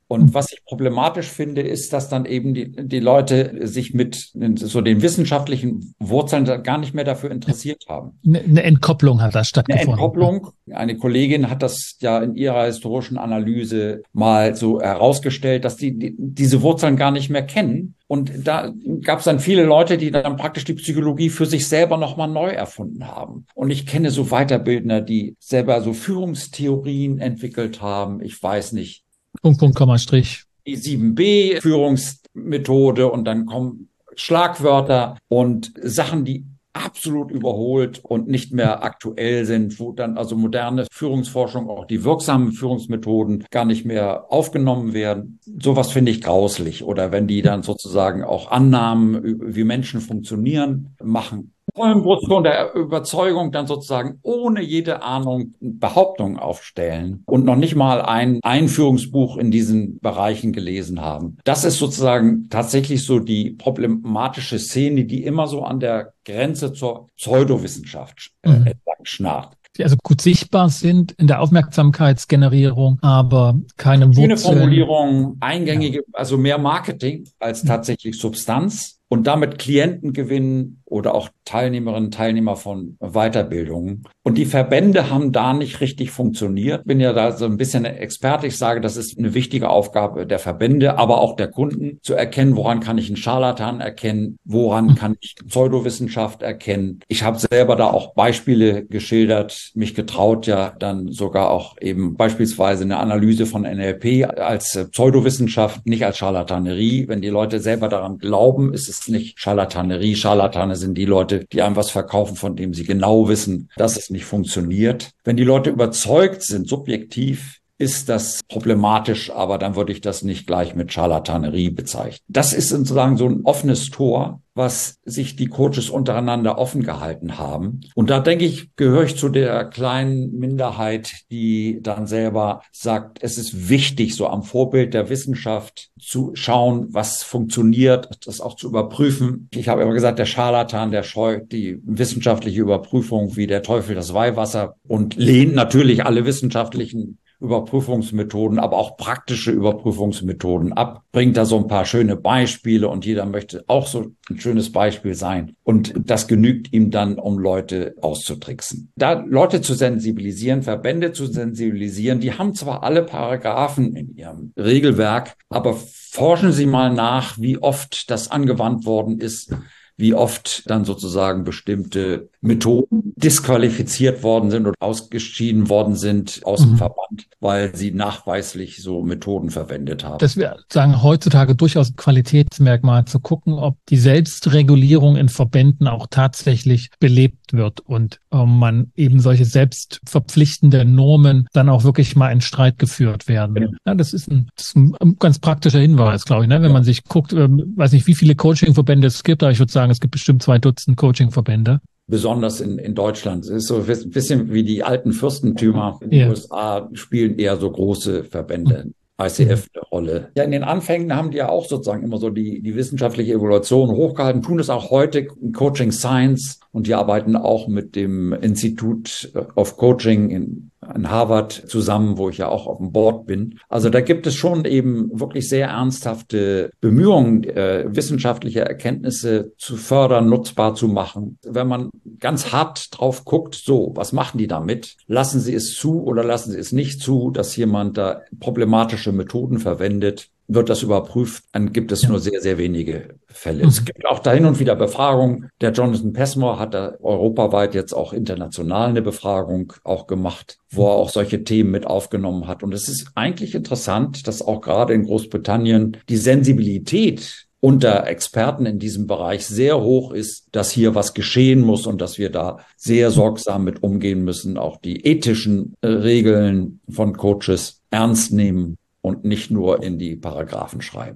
Und was ich problematisch finde, ist, dass dann eben die, die Leute sich mit so den wissenschaftlichen Wurzeln gar nicht mehr dafür interessiert haben. Eine Entkopplung hat da stattgefunden. Eine Entkopplung. Eine Kollegin hat das ja in ihrer historischen Analyse mal so herausgestellt, dass die, die diese Wurzeln gar nicht mehr kennen. Und da gab es dann viele Leute, die dann praktisch die Psychologie für sich selber nochmal neu erfunden haben. Und ich kenne so Weiterbildner, die selber so Führungstheorien entwickelt haben. Ich weiß nicht. Punkt, Punkt, Komma, Strich. Die sieben B Führungsmethode und dann kommen Schlagwörter und Sachen, die absolut überholt und nicht mehr aktuell sind, wo dann also moderne Führungsforschung, auch die wirksamen Führungsmethoden gar nicht mehr aufgenommen werden. Sowas finde ich grauslich. Oder wenn die dann sozusagen auch Annahmen, wie Menschen funktionieren, machen. Von der Überzeugung dann sozusagen ohne jede Ahnung Behauptungen aufstellen und noch nicht mal ein Einführungsbuch in diesen Bereichen gelesen haben. Das ist sozusagen tatsächlich so die problematische Szene, die immer so an der Grenze zur Pseudowissenschaft äh, mhm. entlang schnarrt. Die also gut sichtbar sind in der Aufmerksamkeitsgenerierung, aber keine Wurzeln. Schöne Formulierung, eingängige, also mehr Marketing als tatsächlich Substanz. Und damit Klienten gewinnen oder auch Teilnehmerinnen und Teilnehmer von Weiterbildungen. Und die Verbände haben da nicht richtig funktioniert. Ich bin ja da so ein bisschen Experte. Ich sage, das ist eine wichtige Aufgabe der Verbände, aber auch der Kunden, zu erkennen, woran kann ich einen Scharlatan erkennen, woran kann ich Pseudowissenschaft erkennen. Ich habe selber da auch Beispiele geschildert, mich getraut, ja dann sogar auch eben beispielsweise eine Analyse von N L P als Pseudowissenschaft, nicht als Scharlatanerie. Wenn die Leute selber daran glauben, ist es nicht Scharlatanerie. Scharlatane sind die Leute, die einem was verkaufen, von dem sie genau wissen, dass es nicht funktioniert. Wenn die Leute überzeugt sind, subjektiv, ist das problematisch, aber dann würde ich das nicht gleich mit Scharlatanerie bezeichnen. Das ist sozusagen so ein offenes Tor, was sich die Coaches untereinander offen gehalten haben. Und da denke ich, gehöre ich zu der kleinen Minderheit, die dann selber sagt, es ist wichtig, so am Vorbild der Wissenschaft zu schauen, was funktioniert, das auch zu überprüfen. Ich habe immer gesagt, der Scharlatan, der scheut die wissenschaftliche Überprüfung wie der Teufel das Weihwasser und lehnt natürlich alle wissenschaftlichen Überprüfungsmethoden, aber auch praktische Überprüfungsmethoden ab, bringt da so ein paar schöne Beispiele und jeder möchte auch so ein schönes Beispiel sein. Und das genügt ihm dann, um Leute auszutricksen. Da Leute zu sensibilisieren, Verbände zu sensibilisieren, die haben zwar alle Paragraphen in ihrem Regelwerk, aber forschen Sie mal nach, wie oft das angewandt worden ist, wie oft dann sozusagen bestimmte Methoden disqualifiziert worden sind oder ausgeschieden worden sind aus dem mhm. Verband, weil sie nachweislich so Methoden verwendet haben. Das wir sagen heutzutage durchaus ein Qualitätsmerkmal, zu gucken, ob die Selbstregulierung in Verbänden auch tatsächlich belebt wird und ähm, man eben solche selbstverpflichtende Normen dann auch wirklich mal in Streit geführt werden. Genau. Ja, das ist ein, das ist ein ganz praktischer Hinweis, glaube ich, ne? Wenn ja. man sich guckt, ähm, weiß nicht, wie viele Coaching-Verbände es gibt, aber ich würde sagen, es gibt bestimmt zwei Dutzend Coaching-Verbände. Besonders in, in Deutschland. Es ist so ein bisschen wie die alten Fürstentümer. In den ja. U S A spielen eher so große Verbände. I C F eine Rolle. Ja, in den Anfängen haben die ja auch sozusagen immer so die, die wissenschaftliche Evaluation hochgehalten, tun es auch heute in Coaching Science und die arbeiten auch mit dem Institute of Coaching in, in Harvard zusammen, wo ich ja auch auf dem Board bin. Also da gibt es schon eben wirklich sehr ernsthafte Bemühungen, äh, wissenschaftliche Erkenntnisse zu fördern, nutzbar zu machen. Wenn man ganz hart drauf guckt, so, was machen die damit? Lassen sie es zu oder lassen sie es nicht zu, dass jemand da problematische Methoden verwendet? Wird das überprüft, dann gibt es ja. nur sehr, sehr wenige Fälle. Mhm. Es gibt auch da hin und wieder Befragungen. Der Jonathan Passmore hat da europaweit jetzt auch international eine Befragung auch gemacht, wo er auch solche Themen mit aufgenommen hat. Und es ist eigentlich interessant, dass auch gerade in Großbritannien die Sensibilität unter Experten in diesem Bereich sehr hoch ist, dass hier was geschehen muss und dass wir da sehr sorgsam mit umgehen müssen, auch die ethischen äh, Regeln von Coaches ernst nehmen und nicht nur in die Paragraphen schreiben.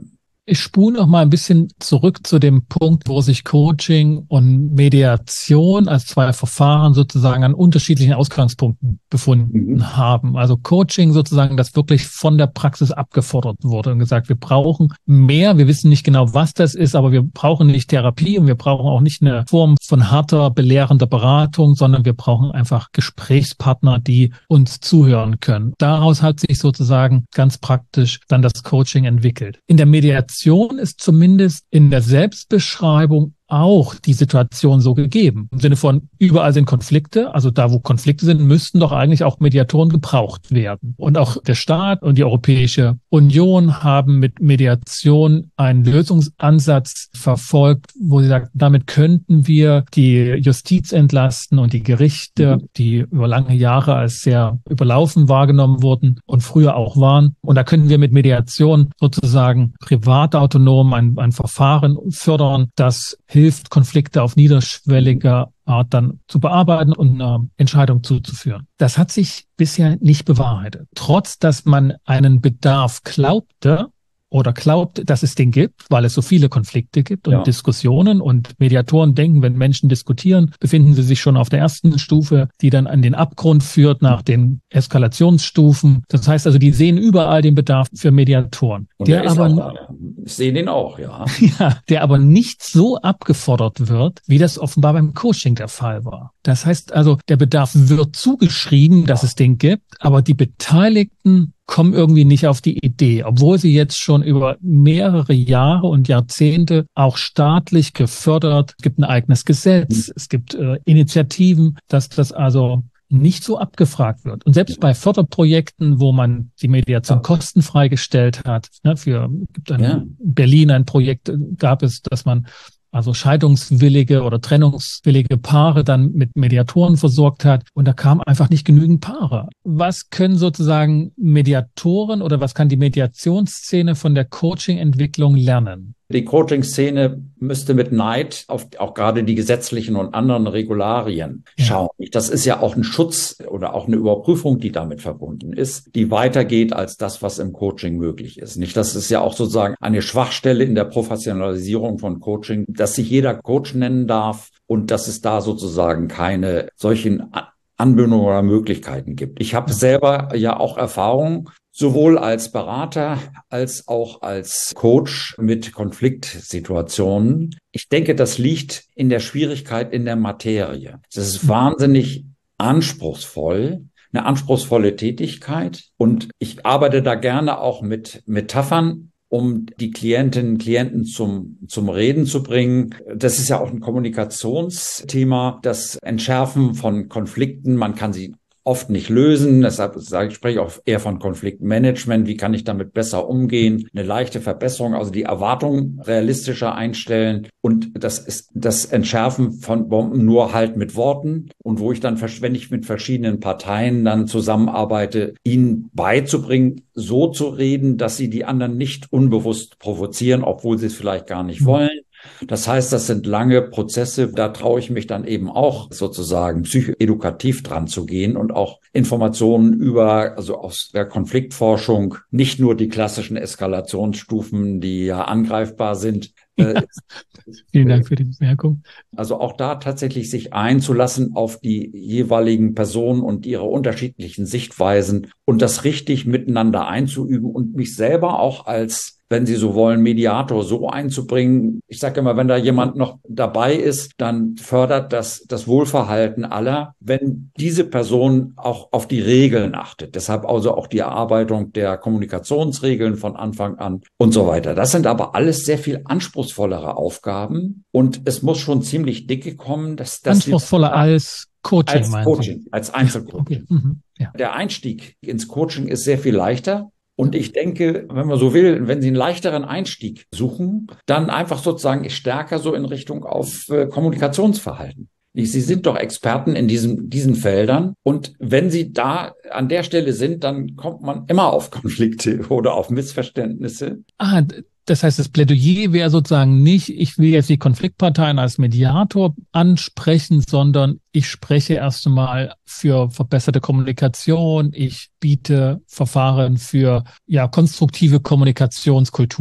Ich spule noch mal ein bisschen zurück zu dem Punkt, wo sich Coaching und Mediation als zwei Verfahren sozusagen an unterschiedlichen Ausgangspunkten befunden mhm. haben. Also Coaching sozusagen, das wirklich von der Praxis abgefordert wurde und gesagt, wir brauchen mehr. Wir wissen nicht genau, was das ist, aber wir brauchen nicht Therapie und wir brauchen auch nicht eine Form von harter, belehrender Beratung, sondern wir brauchen einfach Gesprächspartner, die uns zuhören können. Daraus hat sich sozusagen ganz praktisch dann das Coaching entwickelt. In der Mediation ist zumindest in der Selbstbeschreibung auch die Situation so gegeben. Im Sinne von, überall sind Konflikte, also da, wo Konflikte sind, müssten doch eigentlich auch Mediatoren gebraucht werden. Und auch der Staat und die Europäische Union haben mit Mediation einen Lösungsansatz verfolgt, wo sie sagt, damit könnten wir die Justiz entlasten und die Gerichte, die über lange Jahre als sehr überlaufen wahrgenommen wurden und früher auch waren. Und da könnten wir mit Mediation sozusagen privat autonom ein, ein Verfahren fördern, das hilft, Konflikte auf niederschwelliger Art dann zu bearbeiten und eine Entscheidung zuzuführen. Das hat sich bisher nicht bewahrheitet. Trotz, dass man einen Bedarf glaubte, oder glaubt, dass es den gibt, weil es so viele Konflikte gibt und ja. Diskussionen und Mediatoren denken, wenn Menschen diskutieren, befinden sie sich schon auf der ersten Stufe, die dann an den Abgrund führt nach den Eskalationsstufen. Das heißt also, die sehen überall den Bedarf für Mediatoren. Und der, der aber auch, ich sehe den auch, ja. ja, der aber nicht so abgefordert wird, wie das offenbar beim Coaching der Fall war. Das heißt also, der Bedarf wird zugeschrieben, dass es den gibt, aber die Beteiligten kommen irgendwie nicht auf die Idee, obwohl sie jetzt schon über mehrere Jahre und Jahrzehnte auch staatlich gefördert, es gibt ein eigenes Gesetz, mhm. es gibt äh, Initiativen, dass das also nicht so abgefragt wird. Und selbst bei Förderprojekten, wo man die Mediation ja. kostenfrei gestellt hat, ne, für gibt ein, ja. in Berlin ein Projekt gab es, dass man also scheidungswillige oder trennungswillige Paare dann mit Mediatoren versorgt hat. Und da kamen einfach nicht genügend Paare. Was können sozusagen Mediatoren oder was kann die Mediationsszene von der Coaching-Entwicklung lernen? Die Coaching-Szene müsste mit Neid auf auch gerade die gesetzlichen und anderen Regularien ja. schauen. Das ist ja auch ein Schutz oder auch eine Überprüfung, die damit verbunden ist, die weitergeht als das, was im Coaching möglich ist. Nicht, das ist ja auch sozusagen eine Schwachstelle in der Professionalisierung von Coaching, dass sich jeder Coach nennen darf und dass es da sozusagen keine solchen Anbindungen oder Möglichkeiten gibt. Ich habe selber ja auch Erfahrung, sowohl als Berater als auch als Coach mit Konfliktsituationen. Ich denke, das liegt in der Schwierigkeit in der Materie. Das ist wahnsinnig anspruchsvoll, eine anspruchsvolle Tätigkeit. Und ich arbeite da gerne auch mit Metaphern, um die Klientinnen und Klienten zum, zum Reden zu bringen. Das ist ja auch ein Kommunikationsthema, das Entschärfen von Konflikten. Man kann sie oft nicht lösen. Deshalb sage ich, spreche ich auch eher von Konfliktmanagement. Wie kann ich damit besser umgehen? Eine leichte Verbesserung, also die Erwartungen realistischer einstellen. Und das ist das Entschärfen von Bomben nur halt mit Worten. Und wo ich dann, wenn ich mit verschiedenen Parteien dann zusammenarbeite, ihnen beizubringen, so zu reden, dass sie die anderen nicht unbewusst provozieren, obwohl sie es vielleicht gar nicht wollen. Das heißt, das sind lange Prozesse, da traue ich mich dann eben auch sozusagen psychoedukativ dran zu gehen und auch Informationen über, also aus der Konfliktforschung, nicht nur die klassischen Eskalationsstufen, die ja angreifbar sind. Ja. Vielen Dank für die Bemerkung. Also auch da tatsächlich sich einzulassen auf die jeweiligen Personen und ihre unterschiedlichen Sichtweisen und das richtig miteinander einzuüben und mich selber auch als, wenn Sie so wollen, Mediator so einzubringen. Ich sage immer, wenn da jemand noch dabei ist, dann fördert das das Wohlverhalten aller, wenn diese Person auch auf die Regeln achtet. Deshalb also auch die Erarbeitung der Kommunikationsregeln von Anfang an und so weiter. Das sind aber alles sehr viel anspruchsvollere Aufgaben und es muss schon ziemlich dicke kommen. Dass, dass Anspruchsvoller als Coaching, als Coaching, als Einzelcoaching. Okay. Mhm. Ja. Der Einstieg ins Coaching ist sehr viel leichter. Und ich denke, wenn man so will, wenn Sie einen leichteren Einstieg suchen, dann einfach sozusagen stärker so in Richtung auf äh, Kommunikationsverhalten. Sie sind doch Experten in diesen, diesen Feldern. Und wenn Sie da an der Stelle sind, dann kommt man immer auf Konflikte oder auf Missverständnisse. Ah, das heißt, das Plädoyer wäre sozusagen nicht, ich will jetzt die Konfliktparteien als Mediator ansprechen, sondern ich spreche erst einmal für verbesserte Kommunikation. Ich biete Verfahren für ja konstruktive Kommunikationskultur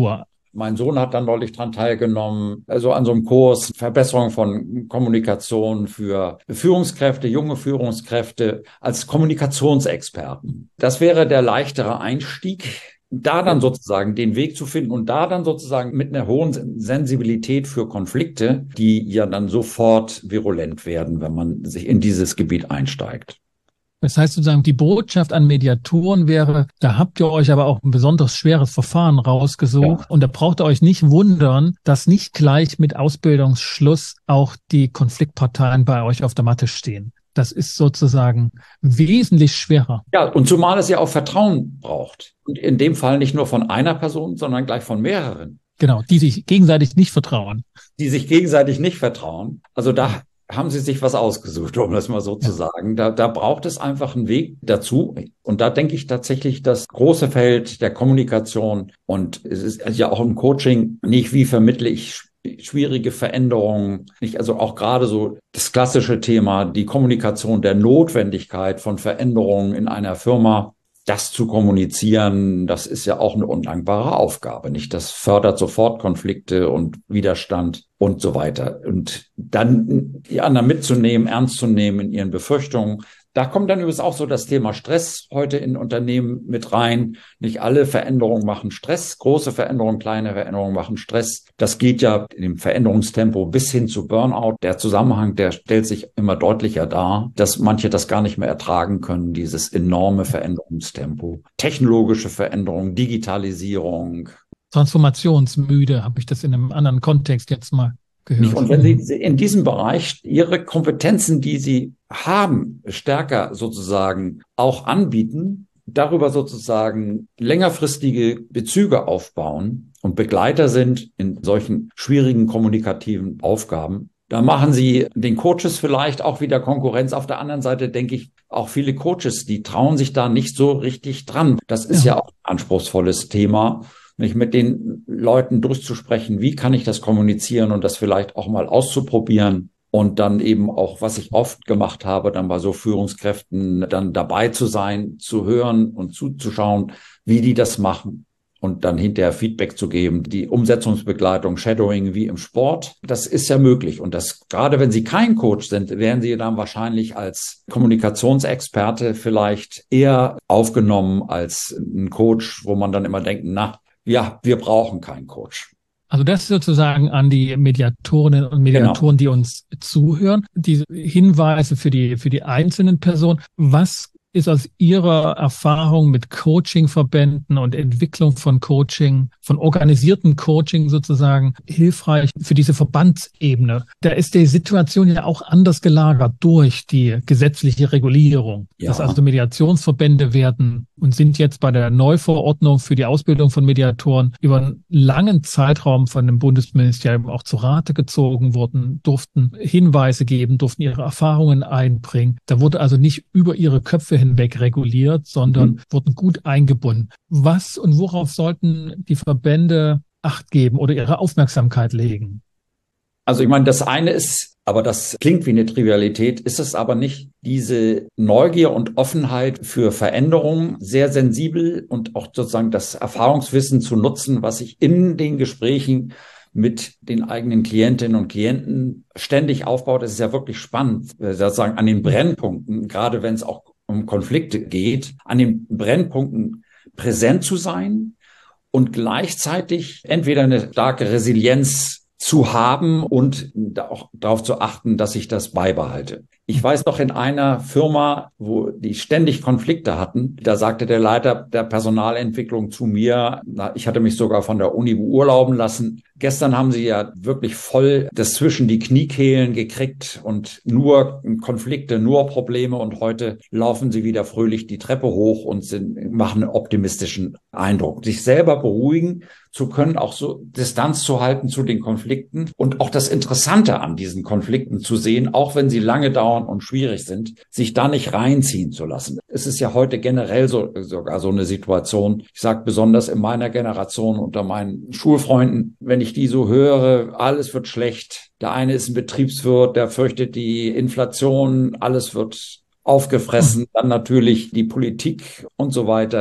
Mein Sohn hat dann neulich dran teilgenommen, also an so einem Kurs Verbesserung von Kommunikation für Führungskräfte, junge Führungskräfte als Kommunikationsexperten. Das wäre der leichtere Einstieg, da dann sozusagen den Weg zu finden und da dann sozusagen mit einer hohen Sensibilität für Konflikte, die ja dann sofort virulent werden, wenn man sich in dieses Gebiet einsteigt. Das heißt sozusagen, die Botschaft an Mediatoren wäre, da habt ihr euch aber auch ein besonders schweres Verfahren rausgesucht, ja. Und da braucht ihr euch nicht wundern, dass nicht gleich mit Ausbildungsschluss auch die Konfliktparteien bei euch auf der Matte stehen. Das ist sozusagen wesentlich schwerer. Ja, und zumal es ja auch Vertrauen braucht. Und in dem Fall nicht nur von einer Person, sondern gleich von mehreren. Genau, die sich gegenseitig nicht vertrauen. Die sich gegenseitig nicht vertrauen. Also da haben sie sich was ausgesucht, um das mal so ja. zu sagen. Da, da braucht es einfach einen Weg dazu. Und da denke ich tatsächlich, das große Feld der Kommunikation, und es ist ja auch im Coaching nicht, wie vermittle ich schwierige Veränderungen, nicht, also auch gerade so das klassische Thema, die Kommunikation der Notwendigkeit von Veränderungen in einer Firma. Das zu kommunizieren, das ist ja auch eine undankbare Aufgabe, nicht? Das fördert sofort Konflikte und Widerstand und so weiter. Und dann die anderen mitzunehmen, ernst zu nehmen in ihren Befürchtungen. Da kommt dann übrigens auch so das Thema Stress heute in Unternehmen mit rein. Nicht alle Veränderungen machen Stress. Große Veränderungen, kleine Veränderungen machen Stress. Das geht ja in dem Veränderungstempo bis hin zu Burnout. Der Zusammenhang, der stellt sich immer deutlicher dar, dass manche das gar nicht mehr ertragen können, dieses enorme Veränderungstempo. Technologische Veränderung, Digitalisierung. Transformationsmüde, habe ich das in einem anderen Kontext jetzt mal gehört. Und wenn Sie in diesem Bereich Ihre Kompetenzen, die Sie haben, stärker sozusagen auch anbieten, darüber sozusagen längerfristige Bezüge aufbauen und Begleiter sind in solchen schwierigen kommunikativen Aufgaben, da machen Sie den Coaches vielleicht auch wieder Konkurrenz. Auf der anderen Seite denke ich, auch viele Coaches, die trauen sich da nicht so richtig dran. Das ist ja, ja auch ein anspruchsvolles Thema. Nicht mit den Leuten durchzusprechen, wie kann ich das kommunizieren und das vielleicht auch mal auszuprobieren und dann eben auch, was ich oft gemacht habe, dann bei so Führungskräften dann dabei zu sein, zu hören und zuzuschauen, wie die das machen und dann hinterher Feedback zu geben. Die Umsetzungsbegleitung, Shadowing wie im Sport, das ist ja möglich. Und das, gerade wenn Sie kein Coach sind, werden Sie dann wahrscheinlich als Kommunikationsexperte vielleicht eher aufgenommen als ein Coach, wo man dann immer denkt, na, ja, wir brauchen keinen Coach. Also das sozusagen an die Mediatorinnen und Mediatoren, genau, die uns zuhören, diese Hinweise für die, für die einzelnen Personen. Was ist aus Ihrer Erfahrung mit Coachingverbänden und Entwicklung von Coaching, von organisierten Coaching sozusagen hilfreich für diese Verbandsebene? Da ist die Situation ja auch anders gelagert durch die gesetzliche Regulierung. Ja. Dass also Mediationsverbände werden und sind jetzt bei der Neuverordnung für die Ausbildung von Mediatoren über einen langen Zeitraum von dem Bundesministerium auch zu Rate gezogen worden, durften Hinweise geben, durften ihre Erfahrungen einbringen. Da wurde also nicht über ihre Köpfe hinweg reguliert, sondern mhm. wurden gut eingebunden. Was und worauf sollten die Verbände Acht geben oder ihre Aufmerksamkeit legen? Also ich meine, das eine ist, aber das klingt wie eine Trivialität, ist es aber nicht, diese Neugier und Offenheit für Veränderungen, sehr sensibel und auch sozusagen das Erfahrungswissen zu nutzen, was sich in den Gesprächen mit den eigenen Klientinnen und Klienten ständig aufbaut. Das ist ja wirklich spannend, sozusagen an den Brennpunkten, gerade wenn es auch um Konflikte geht, an den Brennpunkten präsent zu sein und gleichzeitig entweder eine starke Resilienz zu haben und auch darauf zu achten, dass ich das beibehalte. Ich weiß noch in einer Firma, wo die ständig Konflikte hatten, da sagte der Leiter der Personalentwicklung zu mir, ich hatte mich sogar von der Uni beurlauben lassen. Gestern haben sie ja wirklich voll das zwischen die Kniekehlen gekriegt und nur Konflikte, nur Probleme und heute laufen sie wieder fröhlich die Treppe hoch und sind, machen einen optimistischen Eindruck. Sich selber beruhigen zu können, auch so Distanz zu halten zu den Konflikten und auch das Interessante an diesen Konflikten zu sehen, auch wenn sie lange dauern und schwierig sind, sich da nicht reinziehen zu lassen. Es ist ja heute generell so, sogar so eine Situation. Ich sage besonders in meiner Generation unter meinen Schulfreunden, wenn ich die so höre, alles wird schlecht. Der eine ist ein Betriebswirt, der fürchtet die Inflation, alles wird aufgefressen, dann natürlich die Politik und so weiter.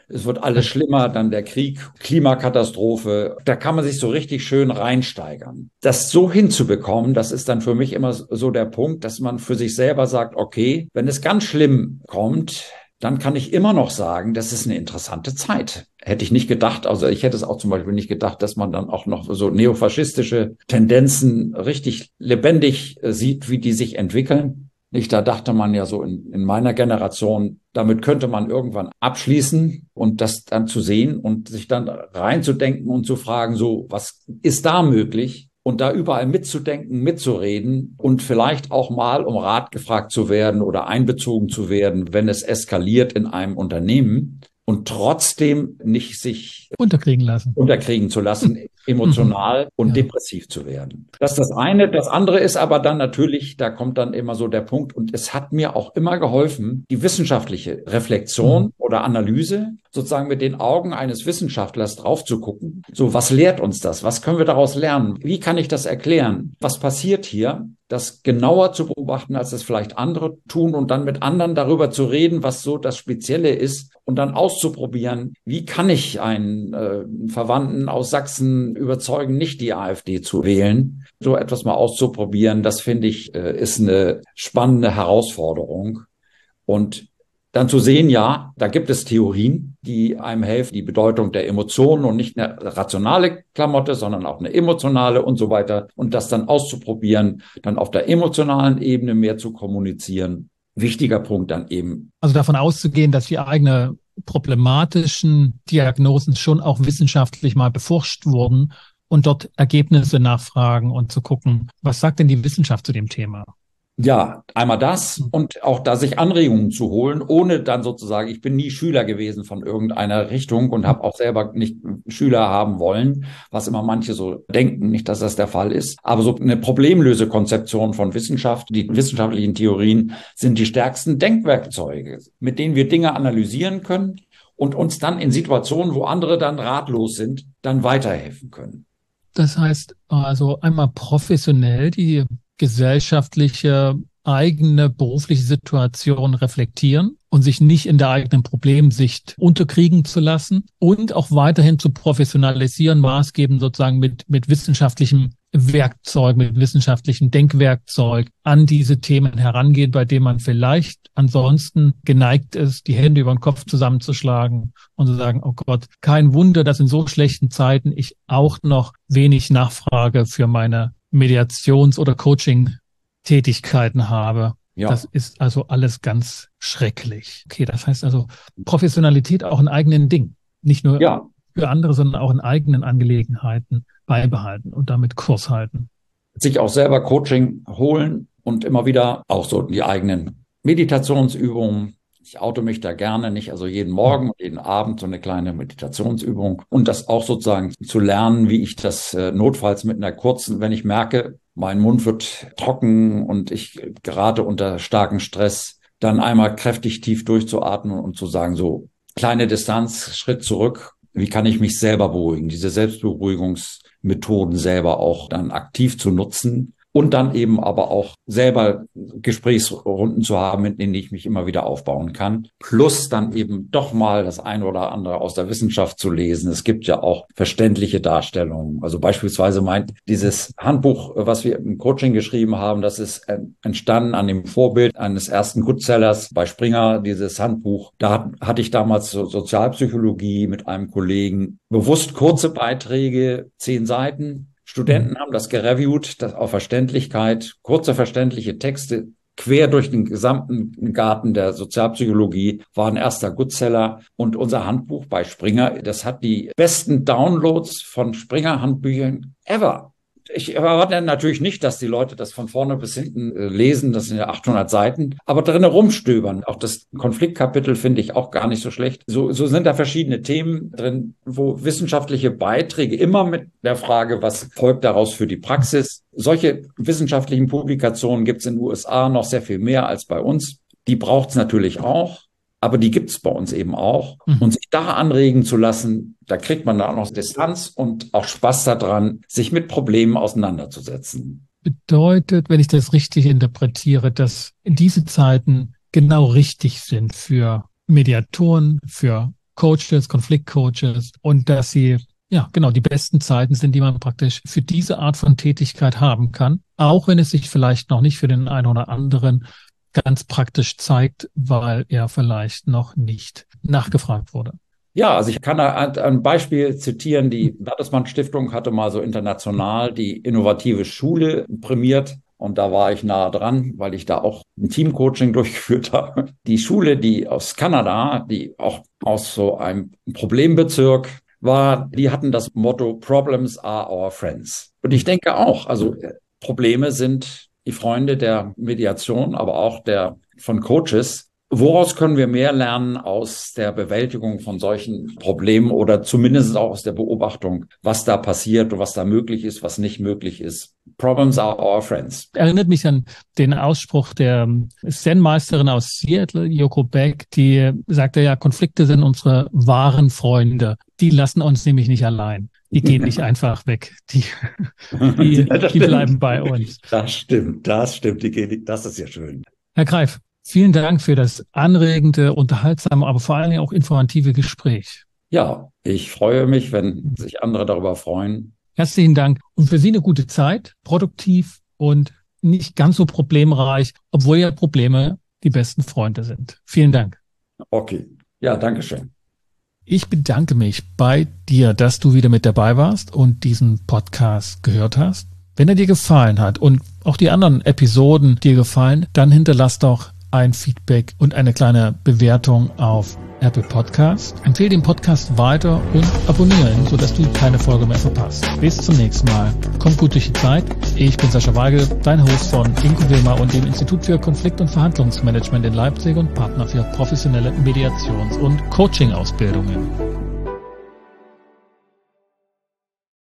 es wird alles schlimmer, dann der Krieg, Klimakatastrophe. Da kann man sich so richtig schön reinsteigern. Das so hinzubekommen, das ist dann für mich immer so der Punkt, dass man für sich selber sagt, okay, wenn es ganz schlimm kommt, dann kann ich immer noch sagen, das ist eine interessante Zeit. Hätte ich nicht gedacht, also ich hätte es auch zum Beispiel nicht gedacht, dass man dann auch noch so neofaschistische Tendenzen richtig lebendig sieht, wie die sich entwickeln. Nicht, da dachte man ja so in, in meiner Generation, damit könnte man irgendwann abschließen und das dann zu sehen und sich dann reinzudenken und zu fragen, so, was ist da möglich? Und da überall mitzudenken, mitzureden und vielleicht auch mal um Rat gefragt zu werden oder einbezogen zu werden, wenn es eskaliert in einem Unternehmen und trotzdem nicht sich unterkriegen lassen, unterkriegen zu lassen, emotional und ja. depressiv zu werden. Das ist das eine. Das andere ist aber dann natürlich, da kommt dann immer so der Punkt, und es hat mir auch immer geholfen, die wissenschaftliche Reflexion mhm. oder Analyse, sozusagen mit den Augen eines Wissenschaftlers drauf zu gucken. So, was lehrt uns das? Was können wir daraus lernen? Wie kann ich das erklären? Was passiert hier? Das genauer zu beobachten, als es vielleicht andere tun, und dann mit anderen darüber zu reden, was so das Spezielle ist, und dann auszuprobieren, wie kann ich einen äh, Verwandten aus Sachsen überzeugen, nicht die AfD zu wählen. So etwas mal auszuprobieren, das finde ich, äh, ist eine spannende Herausforderung. Und dann zu sehen, ja, da gibt es Theorien, die einem helfen, die Bedeutung der Emotionen, und nicht eine rationale Klamotte, sondern auch eine emotionale und so weiter. Und das dann auszuprobieren, dann auf der emotionalen Ebene mehr zu kommunizieren. Wichtiger Punkt dann eben. Also davon auszugehen, dass die eigene problematischen Diagnosen schon auch wissenschaftlich mal beforscht wurden und dort Ergebnisse nachfragen und zu gucken, was sagt denn die Wissenschaft zu dem Thema? Ja, einmal das und auch da sich Anregungen zu holen, ohne dann sozusagen, ich bin nie Schüler gewesen von irgendeiner Richtung und habe auch selber nicht Schüler haben wollen, was immer manche so denken, nicht, dass das der Fall ist. Aber so eine Problemlösekonzeption von Wissenschaft, die wissenschaftlichen Theorien sind die stärksten Denkwerkzeuge, mit denen wir Dinge analysieren können und uns dann in Situationen, wo andere dann ratlos sind, dann weiterhelfen können. Das heißt also einmal professionell die gesellschaftliche, eigene berufliche Situation reflektieren und sich nicht in der eigenen Problemsicht unterkriegen zu lassen und auch weiterhin zu professionalisieren, maßgebend sozusagen mit, mit wissenschaftlichem Werkzeug, mit wissenschaftlichem Denkwerkzeug an diese Themen herangehen, bei denen man vielleicht ansonsten geneigt ist, die Hände über den Kopf zusammenzuschlagen und zu sagen, oh Gott, kein Wunder, dass in so schlechten Zeiten ich auch noch wenig Nachfrage für meine Mediations- oder Coaching-Tätigkeiten habe. Ja. Das ist also alles ganz schrecklich. Okay, das heißt also Professionalität auch in eigenen Dingen. Nicht nur ja. für andere, sondern auch in eigenen Angelegenheiten beibehalten und damit Kurs halten. Sich auch selber Coaching holen und immer wieder auch so die eigenen Meditationsübungen. Ich oute mich da gerne nicht, also jeden Morgen und jeden Abend so eine kleine Meditationsübung und das auch sozusagen zu lernen, wie ich das äh, notfalls mit einer kurzen, wenn ich merke, mein Mund wird trocken und ich gerate unter starken Stress, dann einmal kräftig tief durchzuatmen und zu sagen, so kleine Distanz, Schritt zurück, wie kann ich mich selber beruhigen, diese Selbstberuhigungsmethoden selber auch dann aktiv zu nutzen. Und dann eben aber auch selber Gesprächsrunden zu haben, in denen ich mich immer wieder aufbauen kann. Plus dann eben doch mal das eine oder andere aus der Wissenschaft zu lesen. Es gibt ja auch verständliche Darstellungen. Also beispielsweise meint dieses Handbuch, was wir im Coaching geschrieben haben, das ist entstanden an dem Vorbild eines ersten Goodsellers bei Springer, dieses Handbuch. Da hatte ich damals so Sozialpsychologie mit einem Kollegen. Bewusst kurze Beiträge, zehn Seiten. Studenten haben das gereviewt, das auf Verständlichkeit, kurze verständliche Texte, quer durch den gesamten Garten der Sozialpsychologie, war ein erster Goodseller. Und unser Handbuch bei Springer, das hat die besten Downloads von Springer-Handbüchern ever. Ich erwarte natürlich nicht, dass die Leute das von vorne bis hinten lesen, das sind ja achthundert Seiten, aber drinnen rumstöbern. Auch das Konfliktkapitel finde ich auch gar nicht so schlecht. So, so sind da verschiedene Themen drin, wo wissenschaftliche Beiträge immer mit der Frage, was folgt daraus für die Praxis. Solche wissenschaftlichen Publikationen gibt es in den U S A noch sehr viel mehr als bei uns. Die braucht es natürlich auch. Aber die gibt's bei uns eben auch. Mhm. Und sich da anregen zu lassen, da kriegt man dann auch noch Distanz und auch Spaß daran, sich mit Problemen auseinanderzusetzen. Bedeutet, wenn ich das richtig interpretiere, dass diese Zeiten genau richtig sind für Mediatoren, für Coaches, Konfliktcoaches und dass sie ja genau die besten Zeiten sind, die man praktisch für diese Art von Tätigkeit haben kann, auch wenn es sich vielleicht noch nicht für den einen oder anderen ganz praktisch zeigt, weil er vielleicht noch nicht nachgefragt wurde. Ja, also ich kann ein Beispiel zitieren. Die Bertelsmann Stiftung hatte mal so international die innovative Schule prämiert. Und da war ich nah dran, weil ich da auch ein Teamcoaching durchgeführt habe. Die Schule, die aus Kanada, die auch aus so einem Problembezirk war, die hatten das Motto Problems are our friends. Und ich denke auch, also Probleme sind die Freunde der Mediation, aber auch der von Coaches. Woraus können wir mehr lernen aus der Bewältigung von solchen Problemen oder zumindest auch aus der Beobachtung, was da passiert und was da möglich ist, was nicht möglich ist? Problems are our friends. Erinnert mich an den Ausspruch der Zen-Meisterin aus Seattle, Yoko Beck, die sagte ja, Konflikte sind unsere wahren Freunde. Die lassen uns nämlich nicht allein. Die gehen nicht einfach weg. Die, die, ja, die bleiben bei uns. Das stimmt, das stimmt. Die gehen, das ist ja schön. Herr Greif, vielen Dank für das anregende, unterhaltsame, aber vor allem auch informative Gespräch. Ja, ich freue mich, wenn sich andere darüber freuen. Herzlichen Dank und für Sie eine gute Zeit, produktiv und nicht ganz so problemreich, obwohl ja Probleme die besten Freunde sind. Vielen Dank. Okay, ja, danke schön. Ich bedanke mich bei dir, dass du wieder mit dabei warst und diesen Podcast gehört hast. Wenn er dir gefallen hat und auch die anderen Episoden dir gefallen, dann hinterlass doch ein Feedback und eine kleine Bewertung auf Apple Podcast. Empfehle den Podcast weiter und abonniere ihn, sodass du keine Folge mehr verpasst. Bis zum nächsten Mal. Kommt gut durch die Zeit. Ich bin Sascha Weigel, dein Host von Inkuvema und dem Institut für Konflikt- und Verhandlungsmanagement in Leipzig und Partner für professionelle Mediations- und Coaching-Ausbildungen.